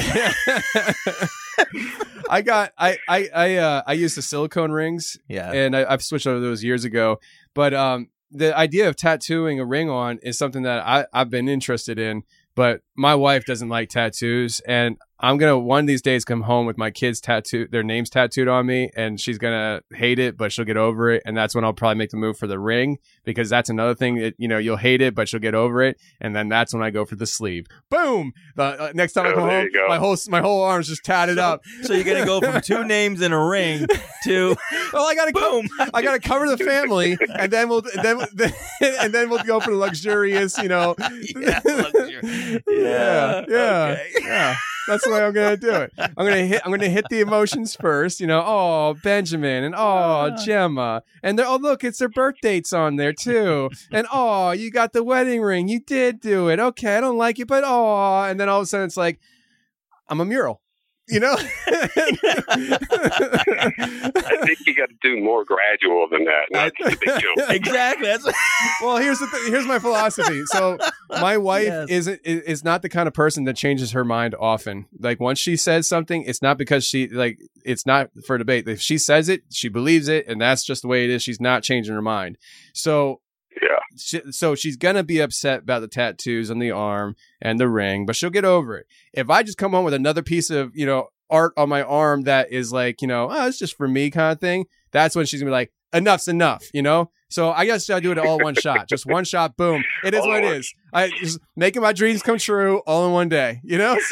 I got I I I uh I used the silicone rings Yeah. and I, I've switched over those years ago. But um the idea of tattooing a ring on is something that I, I've been interested in, but my wife doesn't like tattoos, and I'm gonna one of these days come home with my kids tattoo their names tattooed on me, and she's gonna hate it, but she'll get over it, and that's when I'll probably make the move for the ring, because that's another thing that, you know, you'll hate it, but she'll get over it, and then that's when I go for the sleeve. Boom! The uh, next time I Oh, come there home, you go. my whole my whole arm's just tatted up. So you're going to go from two names in a ring to Well, I gotta boom. I gotta cover the family, and then we'll then and then we'll go for the luxurious, you know. Yeah, luxury. Yeah, yeah, okay. yeah. That's the way I'm gonna do it. I'm gonna hit. I'm gonna hit the emotions first. You know, oh Benjamin, and oh Gemma, and they're, oh look, it's their birth dates on there too, and oh you got the wedding ring. You did do it. Okay, I don't like it, but oh, and then all of a sudden it's like, I'm a mural. You know. I think you got to do more gradual than that. Not just a big jump. Exactly. That's Well, here's the th- here's my philosophy. So my wife Yes. isn't is is not the kind of person that changes her mind often. Like once she says something, it's not because she like it's not for debate. If she says it, she believes it, and that's just the way it is. She's not changing her mind. So Yeah. She, so she's gonna be upset about the tattoos on the arm and the ring, but she'll get over it. If I just come home with another piece of, you know, art on my arm that is like, you know, oh, it's just for me kind of thing, that's when she's gonna be like, enough's enough, you know? So I guess I do it all one shot, just one shot, boom. It is All what it at is. I just making my dreams come true all in one day, you know?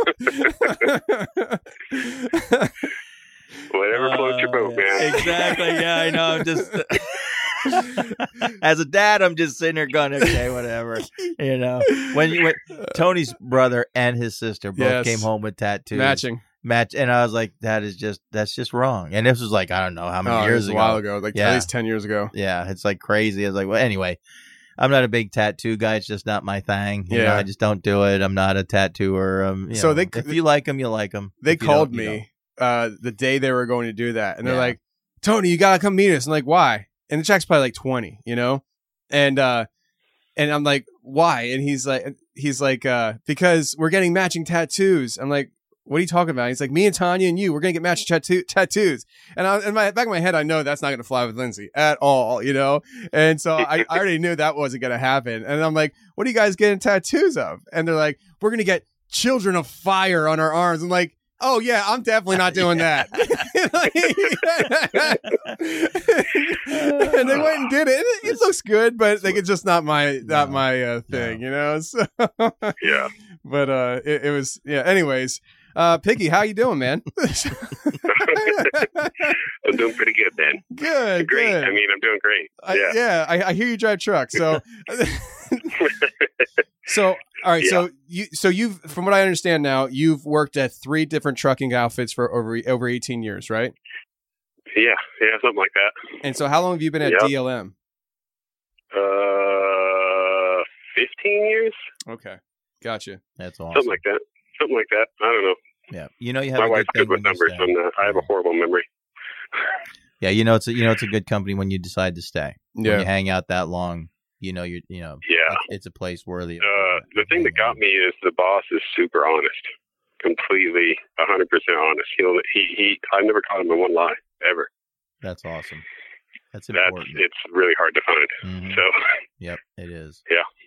Whatever floats your boat, man. Exactly. Yeah, I know. I'm just as a dad, I'm just sitting there going, okay, whatever. You know, when you when Tony's brother and his sister both Yes. came home with tattoos, Matching. match, and I was like, that is just that's just wrong. And this was like I don't know how many Oh, it years was a ago. while ago, like Yeah. at least ten years ago. Yeah, it's like crazy. I was like, well, anyway, I'm not a big tattoo guy. It's just not my thing. You Yeah. know, I just don't do it. I'm not a tattooer. Um, you So know, they- if you like them, you like them. They If you called don't, you don't. me uh, the day they were going to do that, and they're Yeah. like, "Tony, you gotta come meet us." I'm like, "Why?" And the check's probably like twenty, you know, and uh, and I'm like, "Why?" And he's like, "He's like, uh, because we're getting matching tattoos." I'm like, "What are you talking about?" He's like, "Me and Tanya and you, we're gonna get matching tattoo- tattoos." And I, in my back of my head, I know that's not gonna fly with Lindsay at all, you know. And so I, I already knew that wasn't gonna happen. And I'm like, "What are you guys getting tattoos of?" And they're like, "We're gonna get Children of Fire on our arms." I'm like, "Oh yeah, I'm definitely not doing that." And they went and did it. It, it looks good, but like it's just not my not No. my uh, thing, No. you know. So, Yeah. but uh, it, it was yeah. Anyways, uh, Piggy, how you doing, man? I'm doing pretty good, Ben. Good, Great. good. I mean, I'm doing great. I, yeah. yeah, I, I hear you drive trucks. So, so all right. So you, so you've, from what I understand now, you've worked at three different trucking outfits for over over eighteen years, right? Yeah. Yeah. Something like that. And so, how long have you been at Yep. D L M? Uh, fifteen years? Okay, gotcha. That's awesome. Something like that. Something like that. I don't know. Yeah, you know you have My a wife's good good thing with when you numbers, stay. and uh, I have a horrible memory. Yeah, you know it's a, you know it's a good company when you decide to stay. When Yeah. you hang out that long, you know you're you know Yeah. it's, it's a place worthy. Of, Uh, the thing that got me is the boss is super honest, completely one hundred percent honest. He'll, he he. I never caught him in one lie ever. That's awesome. That's That's important. it's really hard to find. Mhm. So Yep, it is.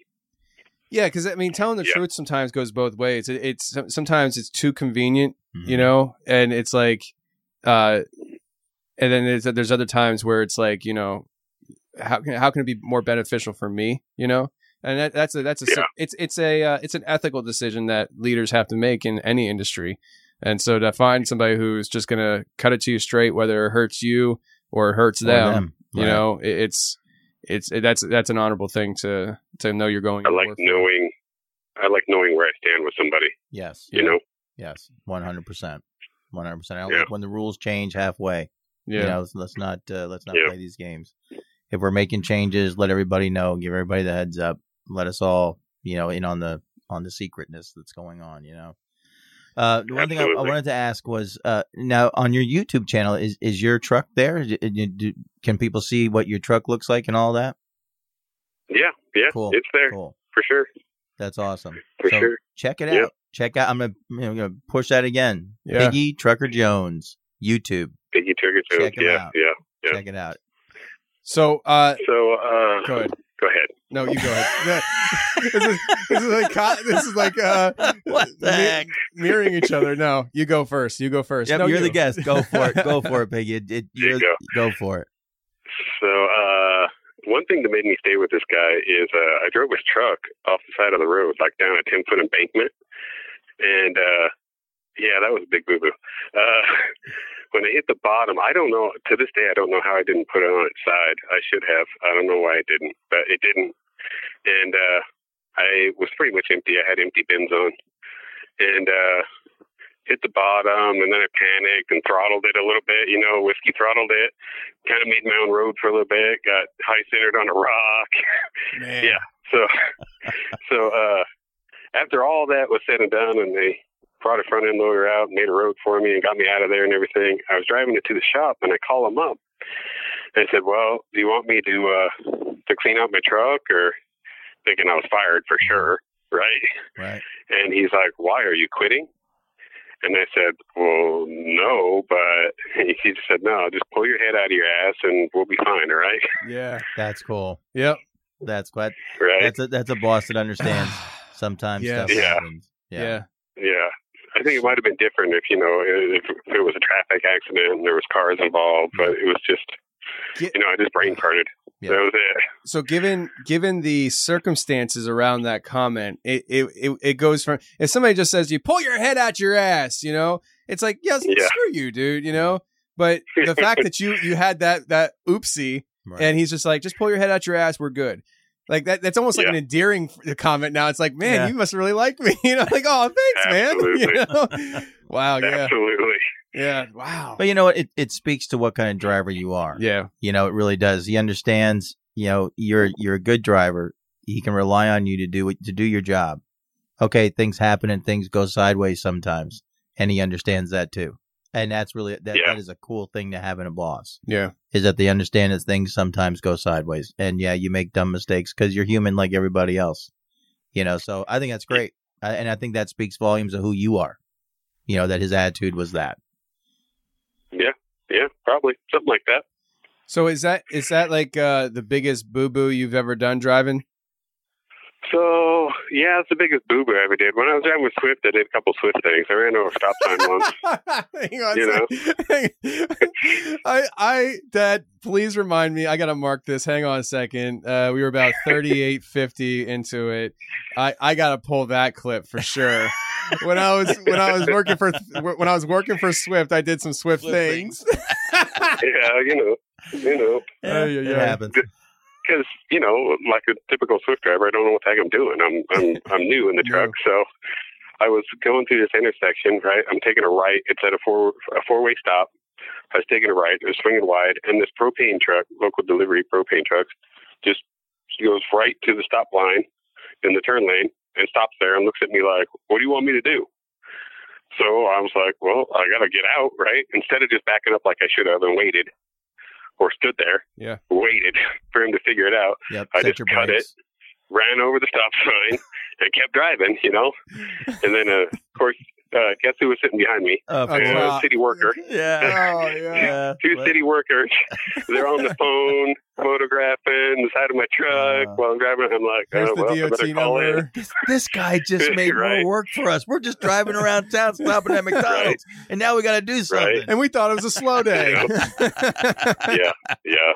Yeah, because I mean, telling the Yeah. truth sometimes goes both ways. It, it's sometimes it's too convenient, Mhm. you know, and it's like, uh, and then there's there's other times where it's like, you know, how can how can it be more beneficial for me, you know? And that, that's a that's a Yeah. it's it's a uh, it's an ethical decision that leaders have to make in any industry. And so to find somebody who's just gonna cut it to you straight, whether it hurts you or it hurts Or them, them, you right. know, it, it's it's it, that's that's an honorable thing to to know you're going. I to like war for. knowing. I like knowing where I stand with somebody. Yes. You know. Yes. One hundred percent. One hundred percent. I don't Yeah. like when the rules change halfway. Yeah. You know, let's, let's not uh, let's not Yeah. play these games. If we're making changes, let everybody know. Give everybody the heads up. Let us all, you know, in on the on the secretness that's going on. You know. Uh, the one thing I, I Absolutely. wanted to ask was, uh, now on your YouTube channel, is is your truck there? Do- do- do- Can people see what your truck looks like and all that? Yeah. Yeah. Cool. It's there Cool. for sure. That's awesome. For so sure. check it out. Yep. Check out. I'm gonna, you know, I'm gonna push that again. Yeah. Piggy Trucker Jones YouTube. Piggy Trigger Jones. Check 'em Yeah. out. Yeah. Yeah. Check it out. So, uh, So uh, go ahead. Go ahead. No, you go ahead. this is this is like co- this is like uh, What the mi- heck? mirroring each other. No, you go first. You go first. Yep, no, you're you. the guest. Go for it. Go for it, Piggy. It, it, There you you're- go. go for it. So uh, one thing that made me stay with this guy is uh, I drove his truck off the side of the road, like down a ten foot embankment, and uh, yeah, that was a big boo boo. Uh, when it hit the bottom, I don't know. To this day, I don't know how I didn't put it on its side. I should have. I don't know why I didn't, but it didn't. And uh, I was pretty much empty. I had empty bins on, and uh, hit the bottom, and then I panicked and throttled it a little bit. You know, whiskey throttled it. Kind of made my own road for a little bit. Got high centered on a rock. Man. Yeah. So, so uh, after all that was said and done, and they brought a front end loader out, made a road for me, and got me out of there and everything, I was driving it to the shop, and I call him up. And I said, "Well, do you want me to uh, to clean out my truck?" Or thinking I was fired for sure, right? Right. And he's like, "Why are you quitting?" And I said, "Well, no," but he just said, "No, just pull your head out of your ass, and we'll be fine, all right?" Yeah. That's cool. Yep. That's quite. Right? That's a that's a boss that understands. Sometimes Yes. stuff Yeah. happens. Yeah. Yeah. I think it might have been different if, you know, if, if it was a traffic accident and there was cars involved, but it was just, Get- you know, I just brain farted. Yeah. That was it. So given given the circumstances around that comment, it, it it it goes from, if somebody just says to you, pull your head out your ass, you know, it's like, yes, Yeah. screw you, dude, you know. But the fact that you you had that that oopsie, Right. and he's just like, just pull your head out your ass, we're good. Like that that's almost like Yeah. an endearing f- comment now. It's like, man, Yeah. you must really like me. You know, like, oh, thanks, man. Absolutely. You know? Wow, yeah. Absolutely. Yeah. Wow. But you know what? It it speaks to what kind of driver you are. Yeah. You know, it really does. He understands. You know, you're you're a good driver. He can rely on you to do it, to do your job. Okay, things happen and things go sideways sometimes, and he understands that too. And that's really that, Yeah. that is a cool thing to have in a boss. Yeah. Is that they understand that things sometimes go sideways, and yeah, you make dumb mistakes because you're human like everybody else. You know, so I think that's great, I, and I think that speaks volumes of who you are. You know, that his attitude was that. Yeah. Yeah. Probably something like that. So is that is that like uh, the biggest boo boo you've ever done driving? So, yeah, it's the biggest boo boo I ever did. When I was driving with Swift, I did a couple Swift things. I ran over a stop sign once. Hang on, You know? know? I, I, Dad, please remind me. I gotta mark this. Hang on a second. Uh, we were about thirty-eight fifty into it. I, I gotta pull that clip for sure. When I was when I was working for when I was working for Swift, I did some Swift, Swift things. Yeah, you know, you know. Yeah, yeah, it yeah. happens. Because, you know, like a typical Swift driver, I don't know what the heck I'm doing. I'm I'm I'm new in the truck, so I was going through this intersection. Right, I'm taking a right. It's at a four a four way stop. I was taking a right. It was swinging wide, and this propane truck, local delivery propane trucks, just goes right to the stop line in the turn lane and stops there and looks at me like, "What do you want me to do?" So I was like, "Well, I got to get out, right?" Instead of just backing up like I should have and waited. Or stood there, Yeah. waited for him to figure it out. Yep. I set just your cut brakes. it, ran over the stop sign, and kept driving, you know? And then, uh, of course, uh, guess who was sitting behind me? Of Oh, Uh, course. wow. city worker. Yeah. Oh yeah. Yeah. Two What? city workers. They're on the phone, photographing the side of my truck Uh, while I'm driving. I'm like, Here's oh, the well, I D O better T call in. number. This, this guy just made Right. more work for us. We're just driving around town, stopping at McDonald's, and now we got to do something. And we thought it was a slow day. Yeah, yeah,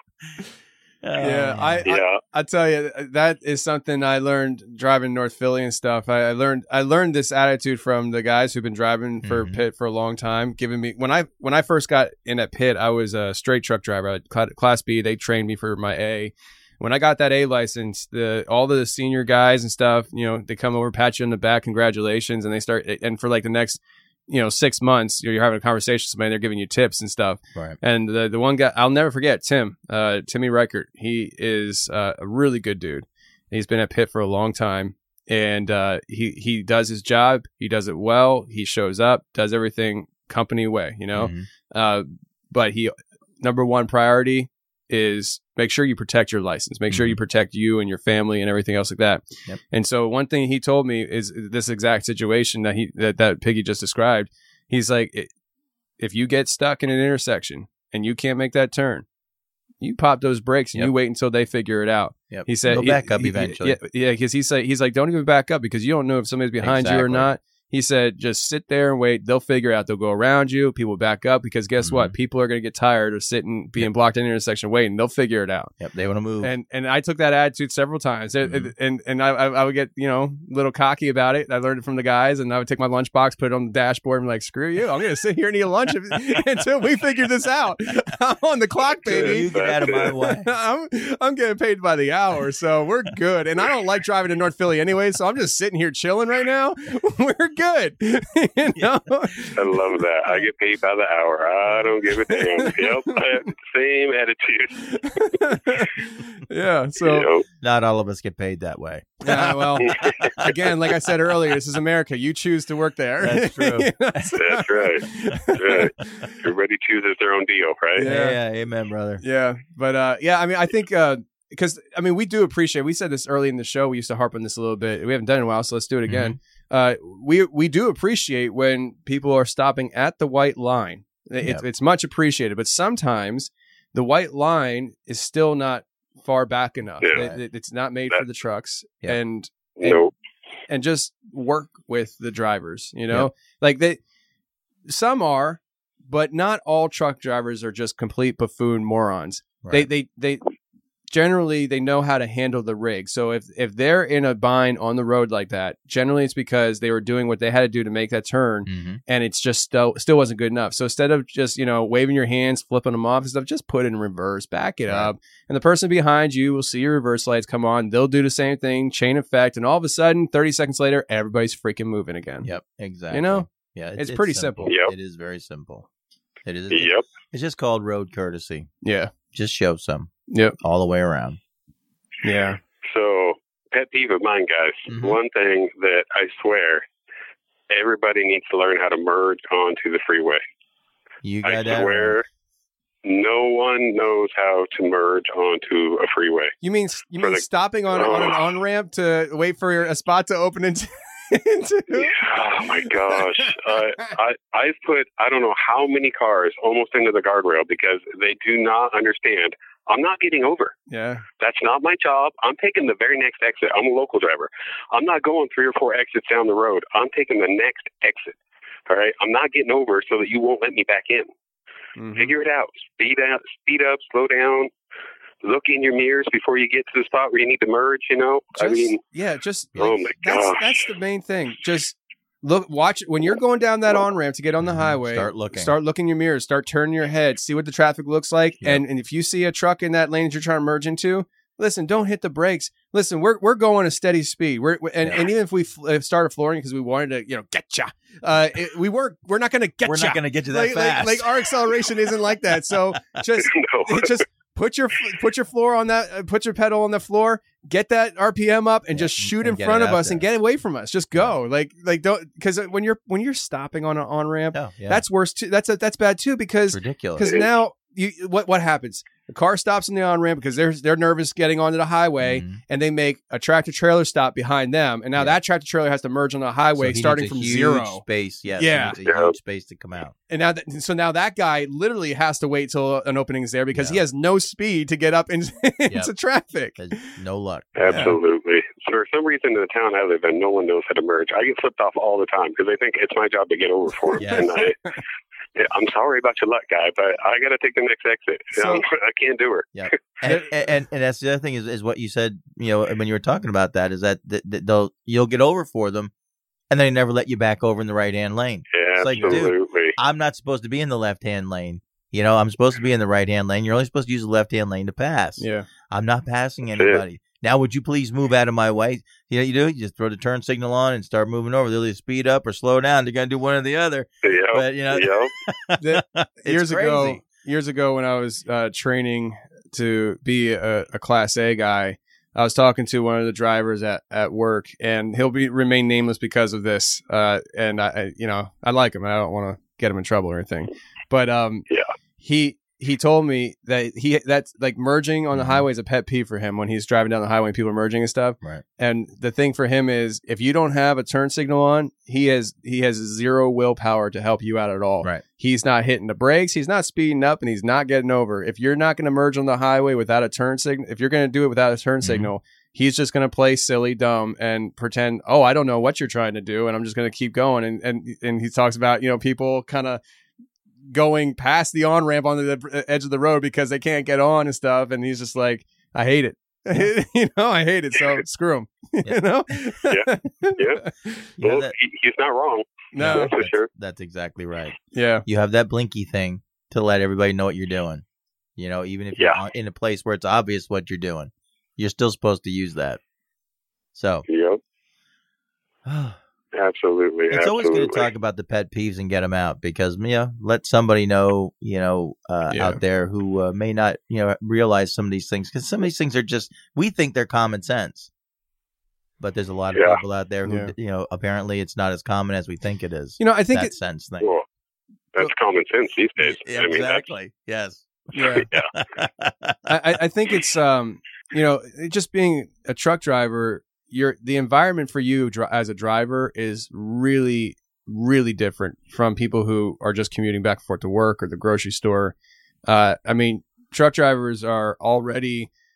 Yeah, I, I yeah. I tell you, that is something I learned driving North Philly and stuff. I, I learned I learned this attitude from the guys who've been driving for Mhm. Pitt for a long time. Giving me when I when I first got in at Pitt, I was a straight truck driver, I had cla- Class B. They trained me for my A. When I got that A license, the all the senior guys and stuff, you know, they come over, pat you on the back, congratulations, and they start. And for like the next, you know, six months, you're, you're having a conversation with somebody, they're giving you tips and stuff. Right. And the the one guy I'll never forget, Tim, uh, Timmy Reichert. He is uh, a really good dude. He's been at Pitt for a long time, and uh, he he does his job. He does it well. He shows up, does everything company way, you know. Mhm. Uh, but he number one priority is make sure you protect your license. Make sure you protect you and your family and everything else like that. Yep. And so one thing he told me is this exact situation that he that, that Piggy just described. He's like, if you get stuck in an intersection and you can't make that turn, you pop those brakes and Yep. you wait until they figure it out. Yep. He said, Go he- back up he- eventually. Yeah, yeah, because he's like, he's like, don't even back up because you don't know if somebody's behind you or Exactly. not. He said, just sit there and wait. They'll figure it out. They'll go around you. People back up because guess what? People are going to get tired of sitting, being blocked in an intersection waiting. They'll figure it out. Yep. They want to move. And and I took that attitude several times, and Mhm. and, and I, I I would get you know a little cocky about it. I learned it from the guys, and I would take my lunchbox, put it on the dashboard, and be like, "Screw you! I'm going to sit here and eat lunch if- until we figure this out." I'm on the clock, baby. you get out of my way. I'm I'm getting paid by the hour, so we're good. And I don't like driving to North Philly anyway, so I'm just sitting here chilling right now. We're good. You know? I love that. I get paid by the hour. I don't give a damn. Yep, I have the same attitude. Yeah. So. You know? Not all of us get paid that way. Yeah, well, again, like I said earlier, this is America. You choose to work there. That's true. You know, so- That's right. That's right. Everybody chooses their own deal, right? Yeah. Yeah. Amen, brother. Yeah, but uh, yeah, I mean, I think uh, because I mean, we do appreciate. We said this early in the show. We used to harp on this a little bit. We haven't done it in a while, so let's do it again. Uh, we we do appreciate when people are stopping at the white line. It's Yep. it's much appreciated, but sometimes the white line is still not far back enough. Yeah. It- it- it's not made That- for the trucks, Yeah. and and, Nope. and just work with the drivers. You know, like they some are, but not all truck drivers are just complete buffoon morons. Right. They they they generally they know how to handle the rig. So if if they're in a bind on the road like that, generally it's because they were doing what they had to do to make that turn, Mhm. and it's just still still wasn't good enough. So instead of just, you know, waving your hands, flipping them off and stuff, just put it in reverse, back it Right. up, and the person behind you will see your reverse lights come on. They'll do the same thing, chain effect, and all of a sudden, thirty seconds later, everybody's freaking moving again. Yep, exactly. You know? yeah, it's pretty simple. Yep. It is very simple. It is. Yep. It's just called road courtesy. Yeah. Just show some Yep. all the way around. Yeah. So, pet peeve of mine, guys. Mhm. One thing that I swear everybody needs to learn how to merge onto the freeway. You got I that. swear right. no one knows how to merge onto a freeway. You mean you For mean the- stopping on on an Oh. on ramp to wait for a spot to open into? into Oh my gosh. Uh, I, I've put, I don't know how many cars almost into the guardrail because they do not understand. I'm not getting over. Yeah. That's not my job. I'm taking the very next exit. I'm a local driver. I'm not going three or four exits down the road. I'm taking the next exit. All right. I'm not getting over so that you won't let me back in. Mhm. Figure it out. Speed out, speed up, slow down. Look in your mirrors before you get to the spot where you need to merge, you know? I Just- mean, yeah, just oh my that's gosh. that's the main thing. Just look, watch when you're going down that on ramp to get on the Mhm. highway. Start looking. Start looking in your mirrors. Start turning your head. See what the traffic looks like. Yep. And and if you see a truck in that lane that you're trying to merge into, listen. Don't hit the brakes. Listen, we're we're going a steady speed. We're we're- and, Yeah. and even if we fl- uh, started flooring because we wanted to, you know, get ya. Uh, it, we weren't. We're not going to get We're ya. not going to get you that like, like, fast. like our acceleration isn't like that. So just no. just put your put your floor on that uh, put your pedal on the floor, get that R P M up, and Yeah, just shoot and in get front it of out us and there. get away from us. Just go. Like like don't because when you're when you're stopping on an on ramp, Oh, yeah. that's worse too. That's a, that's bad too It's because ridiculous. because now you what what happens? The car stops on the on ramp because they're they're nervous getting onto the highway, Mhm. and they make a tractor trailer stop behind them, and now Yeah. that tractor trailer has to merge on the highway So he starting needs a from huge zero. space. Yes, Yeah. he needs a Yeah. huge space to come out. And now, that, so now that guy literally has to wait till an opening is there because he Yeah. has no speed to get up into, into traffic. There's no luck. Absolutely. For some reason in the town I live in, no one knows how to merge. I get flipped off all the time because they think it's my job to get over for them. Yes. And I, yeah, I'm sorry about your luck, guy, but I got to take the next exit. So- Um, I can't do her. Yeah, and, and and and that's the other thing is is what you said. You know, when you were talking about that, is that, that, that they'll you'll get over for them, and they never let you back over in the right hand lane. Yeah, It's like, dude, absolutely. I'm not supposed to be in the left hand lane. You know, I'm supposed to be in the right hand lane. You're only supposed to use the left hand lane to pass. Yeah. I'm not passing That's it. anybody. Now, would you please move out of my way? You know, what you do you just throw the turn signal on and start moving over. They'll either speed up or slow down. They're gonna do one or the other. Yep. But you know, Yep. The- it's years ago, crazy. years ago when I was uh, training to be a, a Class A guy, I was talking to one of the drivers at, at work, and he'll be remain nameless because of this. Uh, and I, I, you know, I like him, and I don't want to get him in trouble or anything. But um, Yeah. he he told me that he that's like merging on the Mhm. highway is a pet peeve for him when he's driving down the highway and people are merging and stuff. Right. And the thing for him is if you don't have a turn signal on, he has he has zero willpower to help you out at all. Right. He's not hitting the brakes, he's not speeding up, and he's not getting over. If you're not going to merge on the highway without a turn signal, if you're going to do it without a turn Mhm. signal, he's just going to play silly dumb and pretend, oh, I don't know what you're trying to do, and I'm just going to keep going. And and and he talks about, you know, people kind of going past the on ramp on the edge of the road because they can't get on and stuff, and he's just like, I hate it. you know, I hate it. So screw him. Yeah. you know. Yeah. Yeah. You have Well, that- he, he's not wrong. No. That's for that's, sure. that's exactly right. Yeah. You have that blinky thing to let everybody know what you're doing. You know, even if you're Yeah. on- in a place where it's obvious what you're doing, you're still supposed to use that. So Yep. Absolutely. it's absolutely. always good to talk about the pet peeves and get them out because, you know, let somebody know, you know, uh, Yeah. out there who uh, may not, you know, realize some of these things because some of these things are just, we think they're common sense. But there's a lot of Yeah. people out there who, Yeah. you know, apparently it's not as common as we think it is. You know, I think that it, sense thing. Well, that's common sense these days. Yeah, I mean, that's, exactly. Yes. yeah. I, I think it's um you know it just being a truck driver, you're the environment for you dri- as a driver is really really different from people who are just commuting back and forth to work or the grocery store. Uh, I mean, truck drivers are already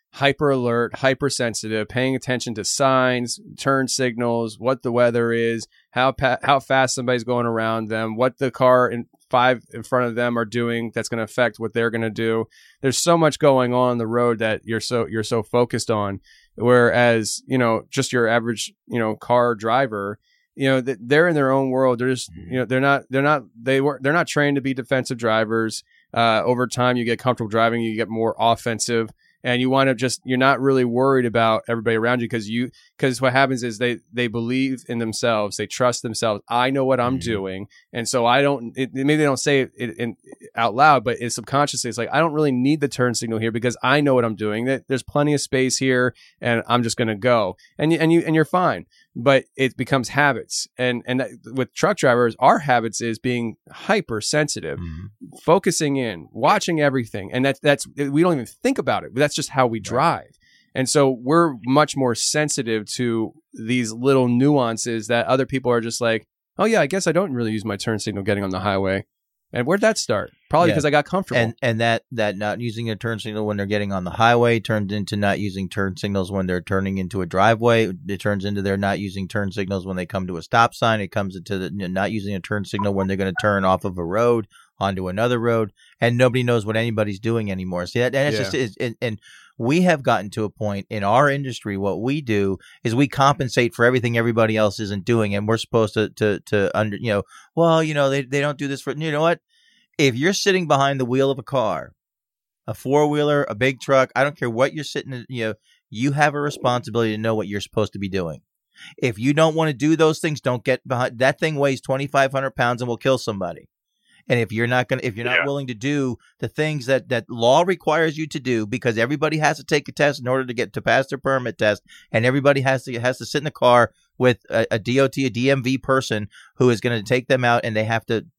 hyper alert, hypersensitive, paying attention to signs, turn signals, what the weather is, how pa- how fast somebody's going around them, what the car in five in front of them are doing that's going to affect what they're going to do. There's so much going on, on the road that you're so you're so focused on. Whereas, you know, just your average, you know, car driver, you know, they're in their own world. They're just, you know, they're not, they're not, they were, they're not trained to be defensive drivers. Uh, over time, you get comfortable driving, you get more offensive, and you wind up just, you're not really worried about everybody around you because you, because what happens is they, they believe in themselves. They trust themselves. I know what I'm mm-hmm. doing. And so I don't, it, maybe they don't say it, it, it out loud, but it's subconsciously, it's like, I don't really need the turn signal here because I know what I'm doing. That there's plenty of space here and I'm just going to go. And you, and you, and you're fine. But it becomes habits. And, and with truck drivers, our habits is being hypersensitive, mm-hmm. focusing in, watching everything. And that's, that's, we don't even think about it, but that's just how we drive. Right. And so we're much more sensitive to these little nuances that other people are just like, oh yeah, I guess I don't really use my turn signal getting on the highway. And where'd that start? Probably yeah. because I got comfortable. And and that, that not using a turn signal when they're getting on the highway turns into not using turn signals when they're turning into a driveway. It turns into they're not using turn signals when they come to a stop sign. It comes into the, you know, not using a turn signal when they're going to turn off of a road onto another road. And nobody knows what anybody's doing anymore. See, that, and it's yeah. just, it's, and, and we have gotten to a point in our industry, what we do is we compensate for everything everybody else isn't doing. And we're supposed to, to, to under, you know, well, you know, they, they don't do this for, you know what? If you're sitting behind the wheel of a car, a four-wheeler, a big truck, I don't care what you're sitting in, you know, you have a responsibility to know what you're supposed to be doing. If you don't want to do those things, don't get behind. That thing weighs twenty-five hundred pounds and will kill somebody. And if you're not going to, if you're not yeah. willing to do the things that, that law requires you to do, because everybody has to take a test in order to get to pass their permit test, and everybody has to has to sit in the car with a, a D O T, a D M V person who is going to take them out, and they have to,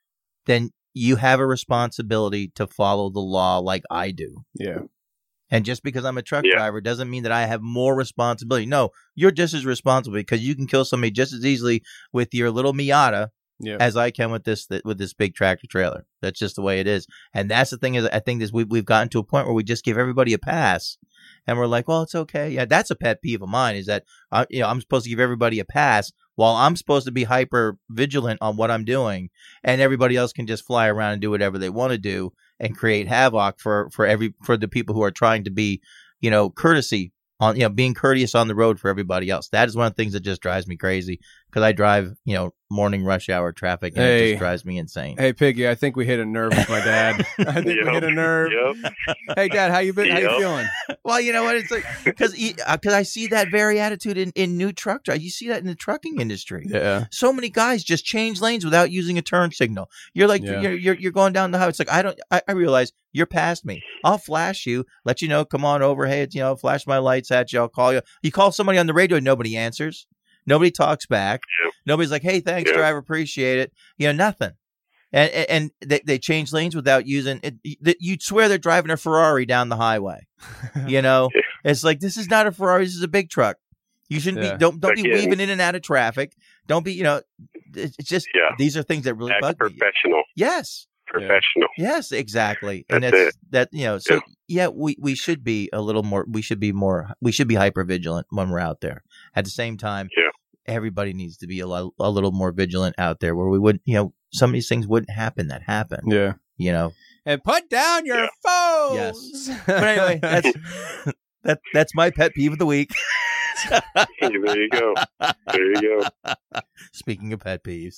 then you have a responsibility to follow the law like I do. Yeah. And just because I'm a truck yeah. driver doesn't mean that I have more responsibility. No, you're just as responsible because you can kill somebody just as easily with your little Miata yeah. as I can with this with this big tractor trailer. That's just the way it is. And that's the thing is, I think is we we've gotten to a point where we just give everybody a pass, and we're like, well, it's okay. Yeah, that's a pet peeve of mine. Is that uh, you know I'm supposed to give everybody a pass while I'm supposed to be hyper vigilant on what I'm doing, and everybody else can just fly around and do whatever they want to do and create havoc for for every for the people who are trying to be, you know, courtesy on you know being courteous on the road for everybody else. That is one of the things that just drives me crazy because I drive you know morning rush hour traffic and hey, it just drives me insane. Hey Piggy, I think we hit a nerve with my dad. I think yep. we hit a nerve. Yep. Hey Dad, how you been? Yep. How you feeling? Well, you know what? It's like because because I see that very attitude in, in new truck drive. You see that in the trucking industry. Yeah. So many guys just change lanes without using a turn signal. You're like yeah. you're, you're you're going down the highway. It's like I don't. I, I realize you're past me. I'll flash you, let you know. Come on over. Hey, it's, you know, flash my lights at you. I'll call you. You call somebody on the radio, and nobody answers. Nobody talks back. Yep. Nobody's like, hey, thanks, yep. driver, appreciate it. You know, nothing. And and they, they change lanes without using it. You'd swear they're driving a Ferrari down the highway. You know, yeah. It's like, this is not a Ferrari. This is a big truck. You shouldn't yeah. be, don't, don't Again, be weaving in and out of traffic. Don't be, you know, it's just, yeah. these are things that really Act bug professional. me. Yes. Professional. Yes, exactly. That's and that's it. that, you know, so yeah. yeah, we, we should be a little more, we should be more, we should be hyper vigilant when we're out there. At the same time, yeah. everybody needs to be a, lo- a little more vigilant out there where we wouldn't, you know, some of these things wouldn't happen that happen. Yeah. You know, and put down your yeah. phones. Yes. But anyway, that's, that, that's my pet peeve of the week. There you go. There you go. Speaking of pet peeves.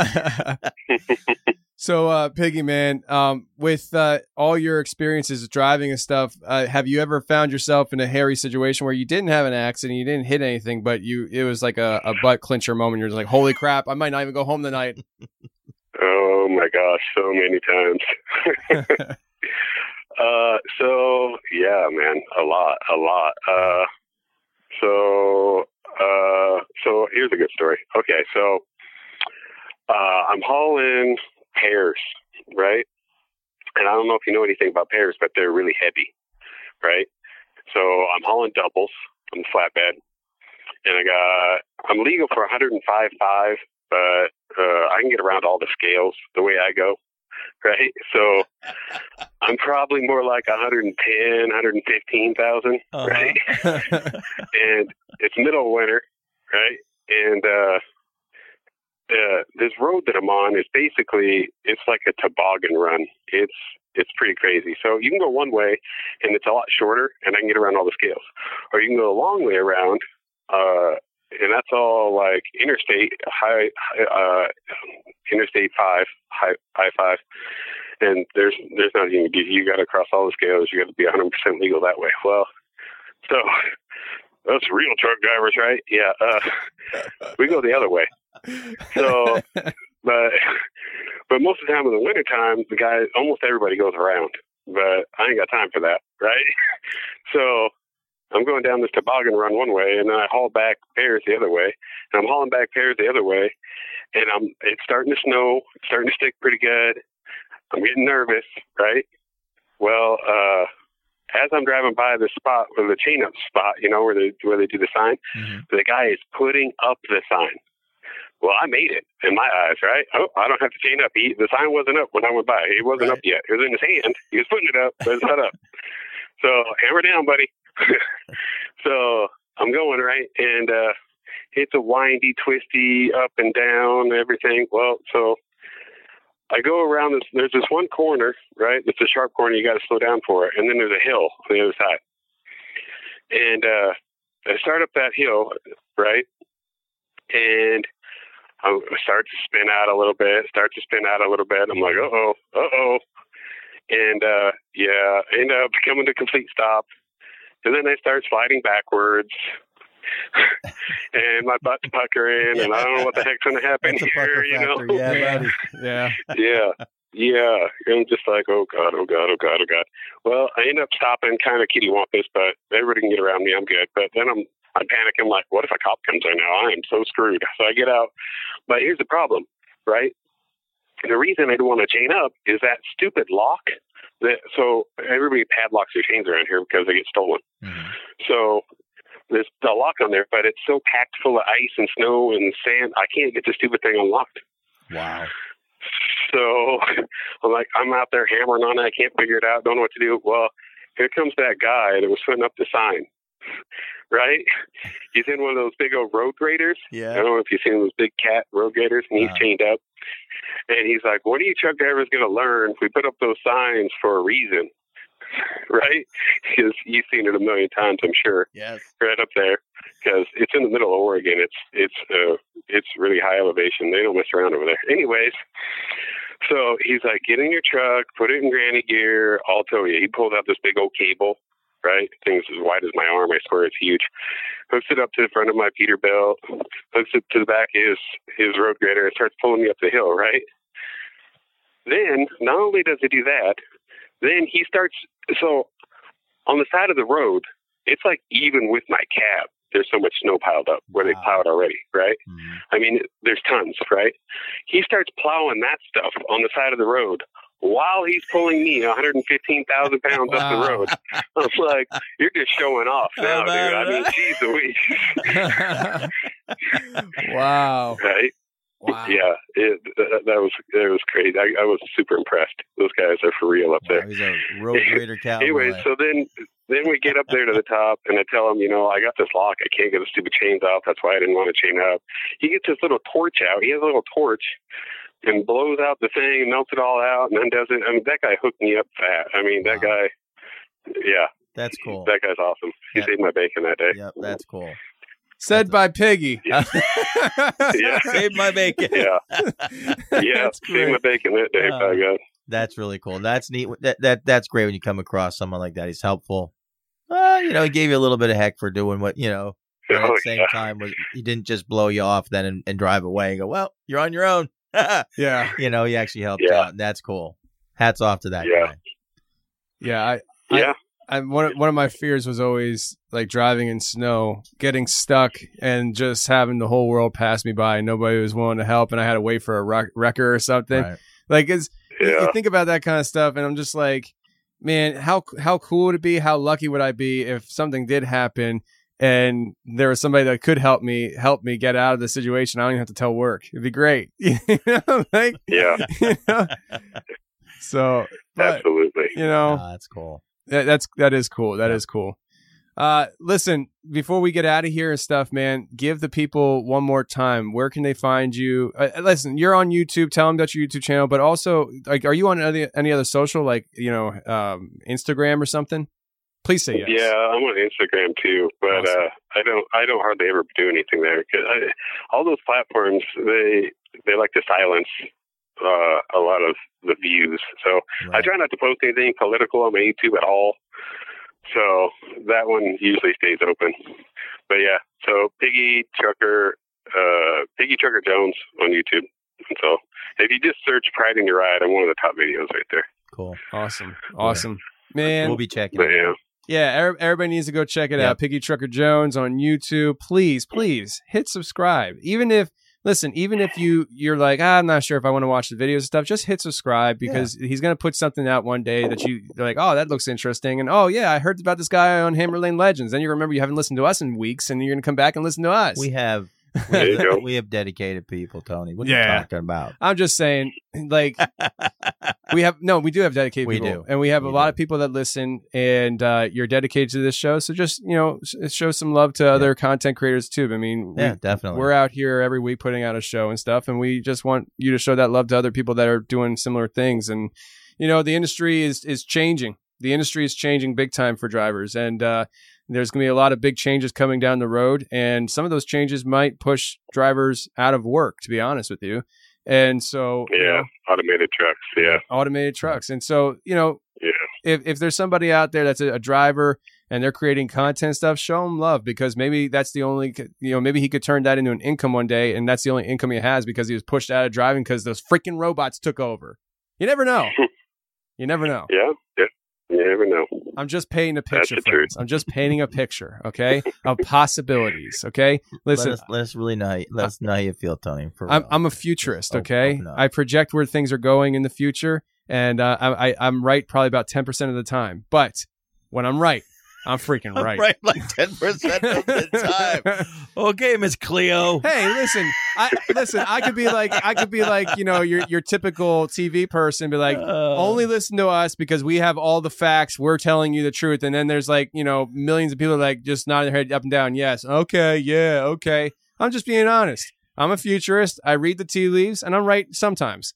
So, uh, Piggy, man, um, with uh, all your experiences of driving and stuff, uh, have you ever found yourself in a hairy situation where you didn't have an accident, you didn't hit anything, but you it was like a, a butt clincher moment? You're just like, holy crap, I might not even go home tonight. Oh, my gosh, so many times. uh, so, yeah, man, a lot, a lot. Uh, so, uh, so here's a good story. Okay, so uh, I'm hauling pears, right? And I don't know if you know anything about pears, but they're really heavy, right? So I'm hauling doubles on the flatbed, and I got I'm legal for one oh five point five, but uh, I can get around all the scales the way I go, right? So I'm probably more like one hundred ten, one hundred fifteen thousand, Uh-huh. right? And it's middle of winter, right? And uh, uh, this road that I'm on is basically, it's like a toboggan run. It's it's pretty crazy. So you can go one way, and it's a lot shorter, and I can get around all the scales. Or you can go a long way around, uh, and that's all like interstate, high, uh, interstate five, high, high five. And there's there's not even, you got to cross all the scales. You got to be one hundred percent legal that way. Well, so that's real truck drivers, right? Yeah. Uh, we go the other way. So, but but most of the time in the wintertime, the guy, almost everybody goes around. But I ain't got time for that, right? So I'm going down this toboggan run one way, and then I haul back pairs the other way, and I'm hauling back pairs the other way, and I'm it's starting to snow, it's starting to stick pretty good. I'm getting nervous, right? Well, uh, as I'm driving by the spot, or the chain up spot, you know, where they where they do the sign, mm-hmm. the guy is putting up the sign. Well, I made it in my eyes, right? Oh, I don't have to chain up. He, the sign wasn't up when I went by. It wasn't right. up yet. It was in his hand. He was putting it up, but it's not up. So hammer down, buddy. So I'm going, right? And uh, it's a windy, twisty, up and down, everything. Well, so I go around this, there's this one corner, right? It's a sharp corner. You got to slow down for it. And then there's a hill on the other side. And uh, I start up that hill, right? And I start to spin out a little bit, start to spin out a little bit. I'm like, uh-oh, uh-oh. And, uh, yeah, I end up coming to complete stop. And then I start sliding backwards. And my butt's puckering, and I don't know what the heck's going to happen here, you know? Yeah, buddy. Yeah. Yeah. Yeah. And I'm just like, oh, God, oh, God, oh, God, oh, God. Well, I end up stopping kind of kittywampus, but everybody can get around me. I'm good. But then I'm I'm panicking like, what if a cop comes in now? I am so screwed. So I get out. But here's the problem, right? The reason I don't want to chain up is that stupid lock. That, so everybody padlocks their chains around here because they get stolen. Mm-hmm. So there's the lock on there, but it's so packed full of ice and snow and sand, I can't get the stupid thing unlocked. Wow. So I'm like, I'm out there hammering on it. I can't figure it out. Don't know what to do. Well, here comes that guy that was putting up the sign. Right? He's in one of those big old road graders. Yeah. I don't know if you've seen those big cat road graders, and he's uh-huh. chained up. And he's like, when are you truck drivers going to learn we put up those signs for a reason? Right? Because you've seen it a million times, I'm sure. Yes. Right up there. Because it's in the middle of Oregon. It's it's uh, it's really high elevation. They don't mess around over there. Anyways, so he's like, get in your truck, put it in granny gear, I'll tow you. He pulled out this big old cable. Right? Thing's as wide as my arm. I swear it's huge. Hooks it up to the front of my Peterbilt, hooks it to the back of his, his road grader, and starts pulling me up the hill, right? Then, not only does he do that, then he starts, so on the side of the road, it's like even with my cab, there's so much snow piled up where wow. they plowed already, right? Mm-hmm. I mean, there's tons, right? He starts plowing that stuff on the side of the road while he's pulling me one hundred fifteen thousand pounds wow. up the road. I was like, you're just showing off now, dude. I mean, geez Louise. Wow. Right? Wow. Yeah, it, that, that was that was crazy. I, I was super impressed. Those guys are for real up there. Wow, he's a road grader cowboy. Anyway, so then then we get up there to the top, and I tell him, you know, I got this lock. I can't get the stupid chains off. That's why I didn't want to chain up. He gets his little torch out. He has a little torch and blows out the thing and melts it all out and undoes it. I mean, that guy hooked me up fat. I mean, that wow. guy, yeah. That's cool. That guy's awesome. He yep. saved my bacon that day. Yep, that's cool. Said that's by Piggy. Yeah. yeah. Saved my bacon. Yeah. Yeah, saved my bacon that day, uh, by God. That's really cool. That's neat. That that That's great when you come across someone like that. He's helpful. Uh, you know, he gave you a little bit of heck for doing what, you know, but at oh, the same yeah. time, was he didn't just blow you off then and, and drive away and go, well, you're on your own. Yeah. You know, he actually helped yeah. out. And that's cool. Hats off to that yeah. guy. Yeah. I, yeah. I, I, one, of, one of my fears was always like driving in snow, getting stuck and just having the whole world pass me by and nobody was willing to help. And I had to wait for a wreck, wrecker or something. Right. Like, it's, yeah. you think about that kind of stuff. And I'm just like, man, how, how cool would it be? How lucky would I be if something did happen and there was somebody that could help me help me get out of the situation? I don't even have to tell work. It'd be great. You know, like, yeah. You know? So But, Absolutely. You know, Ah, that's cool. that, that's that is cool. That is cool. Uh, listen, before we get out of here and stuff, man, give the people one more time. Where can they find you? Uh, listen, you're on YouTube. Tell them about your YouTube channel, but also, like, are you on any, any other social, like, you know, um, Instagram or something? Please say yes. Yeah, I'm on Instagram too, but Awesome. uh, I don't. I don't hardly ever do anything there because all those platforms they they like to silence uh, a lot of the views. So I Right. try not to post anything political on my YouTube at all. So that one usually stays open. But yeah, so Piggy Trucker, uh, Piggy Trucker Jones on YouTube. And so if you just search Pride in Your Ride, I'm one of the top videos right there. Cool. Awesome. Awesome. Man. We'll be checking. But it yeah, out. Yeah, er- everybody needs to go check it Yep. out. Piggy Trucker Jones on YouTube. Please, please hit subscribe. Even if, listen, even if you you're like, ah, I'm not sure if I want to watch the videos and stuff, just hit subscribe because he's gonna put something out one day that you you're like, oh, that looks interesting, and oh yeah, I heard about this guy on Hammer Lane Legends. Then you remember you haven't listened to us in weeks, and you're gonna come back and listen to us. We have we There you have, go. we have dedicated people, Tony. What are Yeah. you talking about? I'm just saying, like, we have no, we do have dedicated We people, do. and we have We a lot do. of people that listen, and uh, you're dedicated to this show. So just you know, sh- show some love to other content creators too. I mean, we, Yeah, definitely. we're out here every week putting out a show and stuff, and we just want you to show that love to other people that are doing similar things. And you know, the industry is is changing. The industry is changing big time for drivers, and uh, there's going to be a lot of big changes coming down the road, and some of those changes might push drivers out of work, to be honest with you. And so, you yeah, know, automated trucks. Yeah, automated trucks. And so, you know, yeah. if, if there's somebody out there that's a, a driver and they're creating content stuff, show them love, because maybe that's the only, you know, maybe he could turn that into an income one day, and that's the only income he has because he was pushed out of driving because those freaking robots took over. You never know. You never know. Yeah, yeah. You never know. I'm just painting a That's picture, the truth. friends. I'm just painting a picture, okay, of possibilities, okay? Listen, let us, let us really know. How you, let us know how you feel, Tony. For I'm real. I'm a futurist, Open- okay? open up. I project where things are going in the future, and uh, I, I I'm right probably about ten percent of the time. But when I'm right, I'm freaking right. right, like ten percent of the time. Okay, Miss Cleo. Hey, listen, I listen. I could be like, I could be like, you know, your your typical T V person, be like, Uh, only listen to us because we have all the facts. We're telling you the truth. And then there's like, you know, millions of people like just nodding their head up and down. Yes, okay, yeah, okay. I'm just being honest. I'm a futurist. I read the tea leaves, and I'm right sometimes.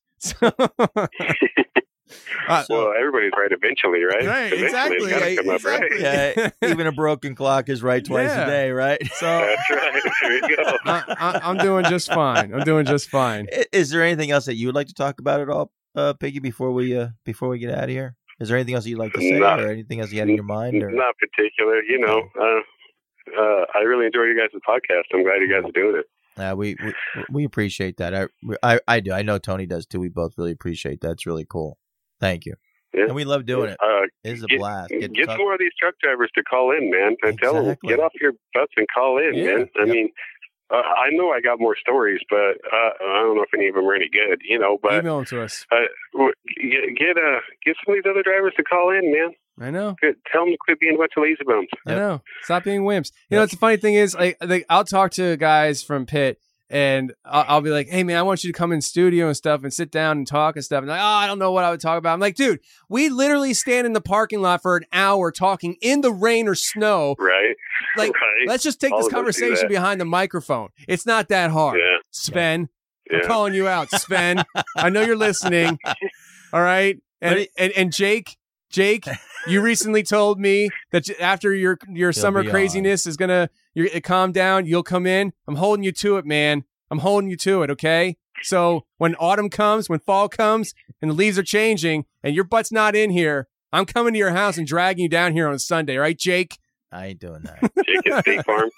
Uh, Well, everybody's right eventually, right? Right, Eventually exactly, It's gotta yeah, come up, exactly. right? yeah, even a broken clock is right twice Yeah. a day, right? so That's right. There you go. I, I, I'm doing just fine. I'm doing just fine. I- Is there anything else that you would like to talk about at all, uh, Piggy? Before we uh, before we get out of here, is there anything else you'd like to say, Not- or anything else you had in your mind? Or Not particular. You know, uh, uh, I really enjoy you guys' podcast. I'm glad you guys are doing it. Uh, we, we we appreciate that. I, I I do. I know Tony does too. We both really appreciate that. It's really cool. Thank you. Yeah. And we love doing it. Uh, It's a get, blast. Get, Get to talk- more of these truck drivers to call in, man. And tell them, Exactly. get off your butts and call in, Yeah. man. I Yep. mean, uh, I know I got more stories, but uh, I don't know if any of them are any good, you know. But Email them to us. uh, w- get get, uh, get some of these other drivers to call in, man. I know. Good. Tell them to quit being a bunch of lazy bums. I Yep. know. Stop being wimps. You know, it's the funny thing is, like, like I'll talk to guys from Pitt, and I'll, I'll be like, "Hey, man, I want you to come in studio and stuff, and sit down and talk and stuff." And like, "Oh, I don't know what I would talk about." I'm like, "Dude, we literally stand in the parking lot for an hour talking in the rain or snow. Right? Like, right? let's just take All this of us do conversation that. behind the microphone. It's not that hard." Yeah. Sven, I'm Yeah. calling you out, Sven. I know you're listening. All right, and But it- and, and Jake, Jake, you recently told me that j- after your your summer be on. craziness is gonna you're, it calm down, you'll come in. I'm holding you to it, man. I'm holding you to it. Okay. So when autumn comes, when fall comes, and the leaves are changing, and your butt's not in here, I'm coming to your house and dragging you down here on Sunday, right, Jake? I ain't doing that. Jake at State Farm.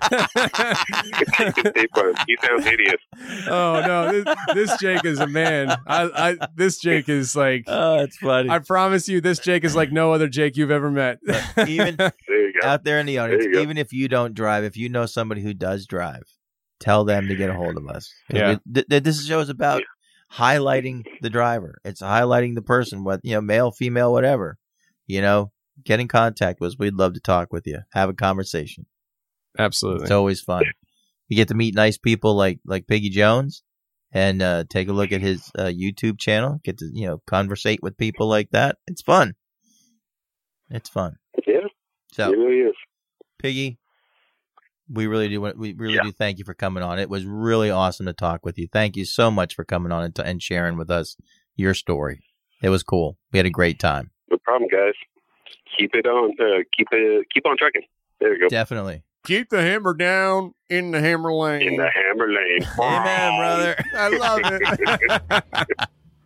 Jake at State Farm. He sounds hideous. Oh no, this, this Jake is a man. I, I this Jake is like. Oh, it's funny. I promise you, this Jake is like no other Jake you've ever met. Even There you go. out there in the audience, There you go. even if you don't drive, if you know somebody who does drive, tell them to get a hold of us. 'Cause Yeah. we- th- th- this show is about highlighting the driver. It's highlighting the person, what you know, male, female, whatever. You know, get in contact with us. We'd love to talk with you, have a conversation. Absolutely. It's always fun. You get to meet nice people like like Piggy Jones, and uh, take a look at his uh, YouTube channel. Get to you know conversate with people like that. It's fun. It's fun. Yeah, so, it really is. Piggy, we really do want, we really yeah. do thank you for coming on. It was really awesome to talk with you. Thank you so much for coming on and, t- and sharing with us your story. It was cool. We had a great time. No problem, guys. Keep it on. Uh, keep it. Keep on trucking. There you go. Definitely. Keep the hammer down in the hammer lane. In the hammer lane. Amen, brother. I love it.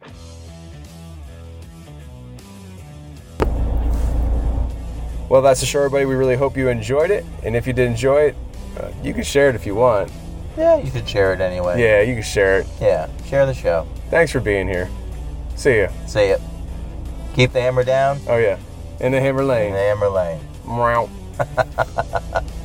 Well, that's the show, everybody. We really hope you enjoyed it. And if you did enjoy it, uh, you can share it if you want. Yeah, you could share it anyway. Yeah, you can share it. Yeah, share the show. Thanks for being here. See ya. See it. Keep the hammer down. Oh, yeah. In the hammer In lane. the hammer lane. Meow.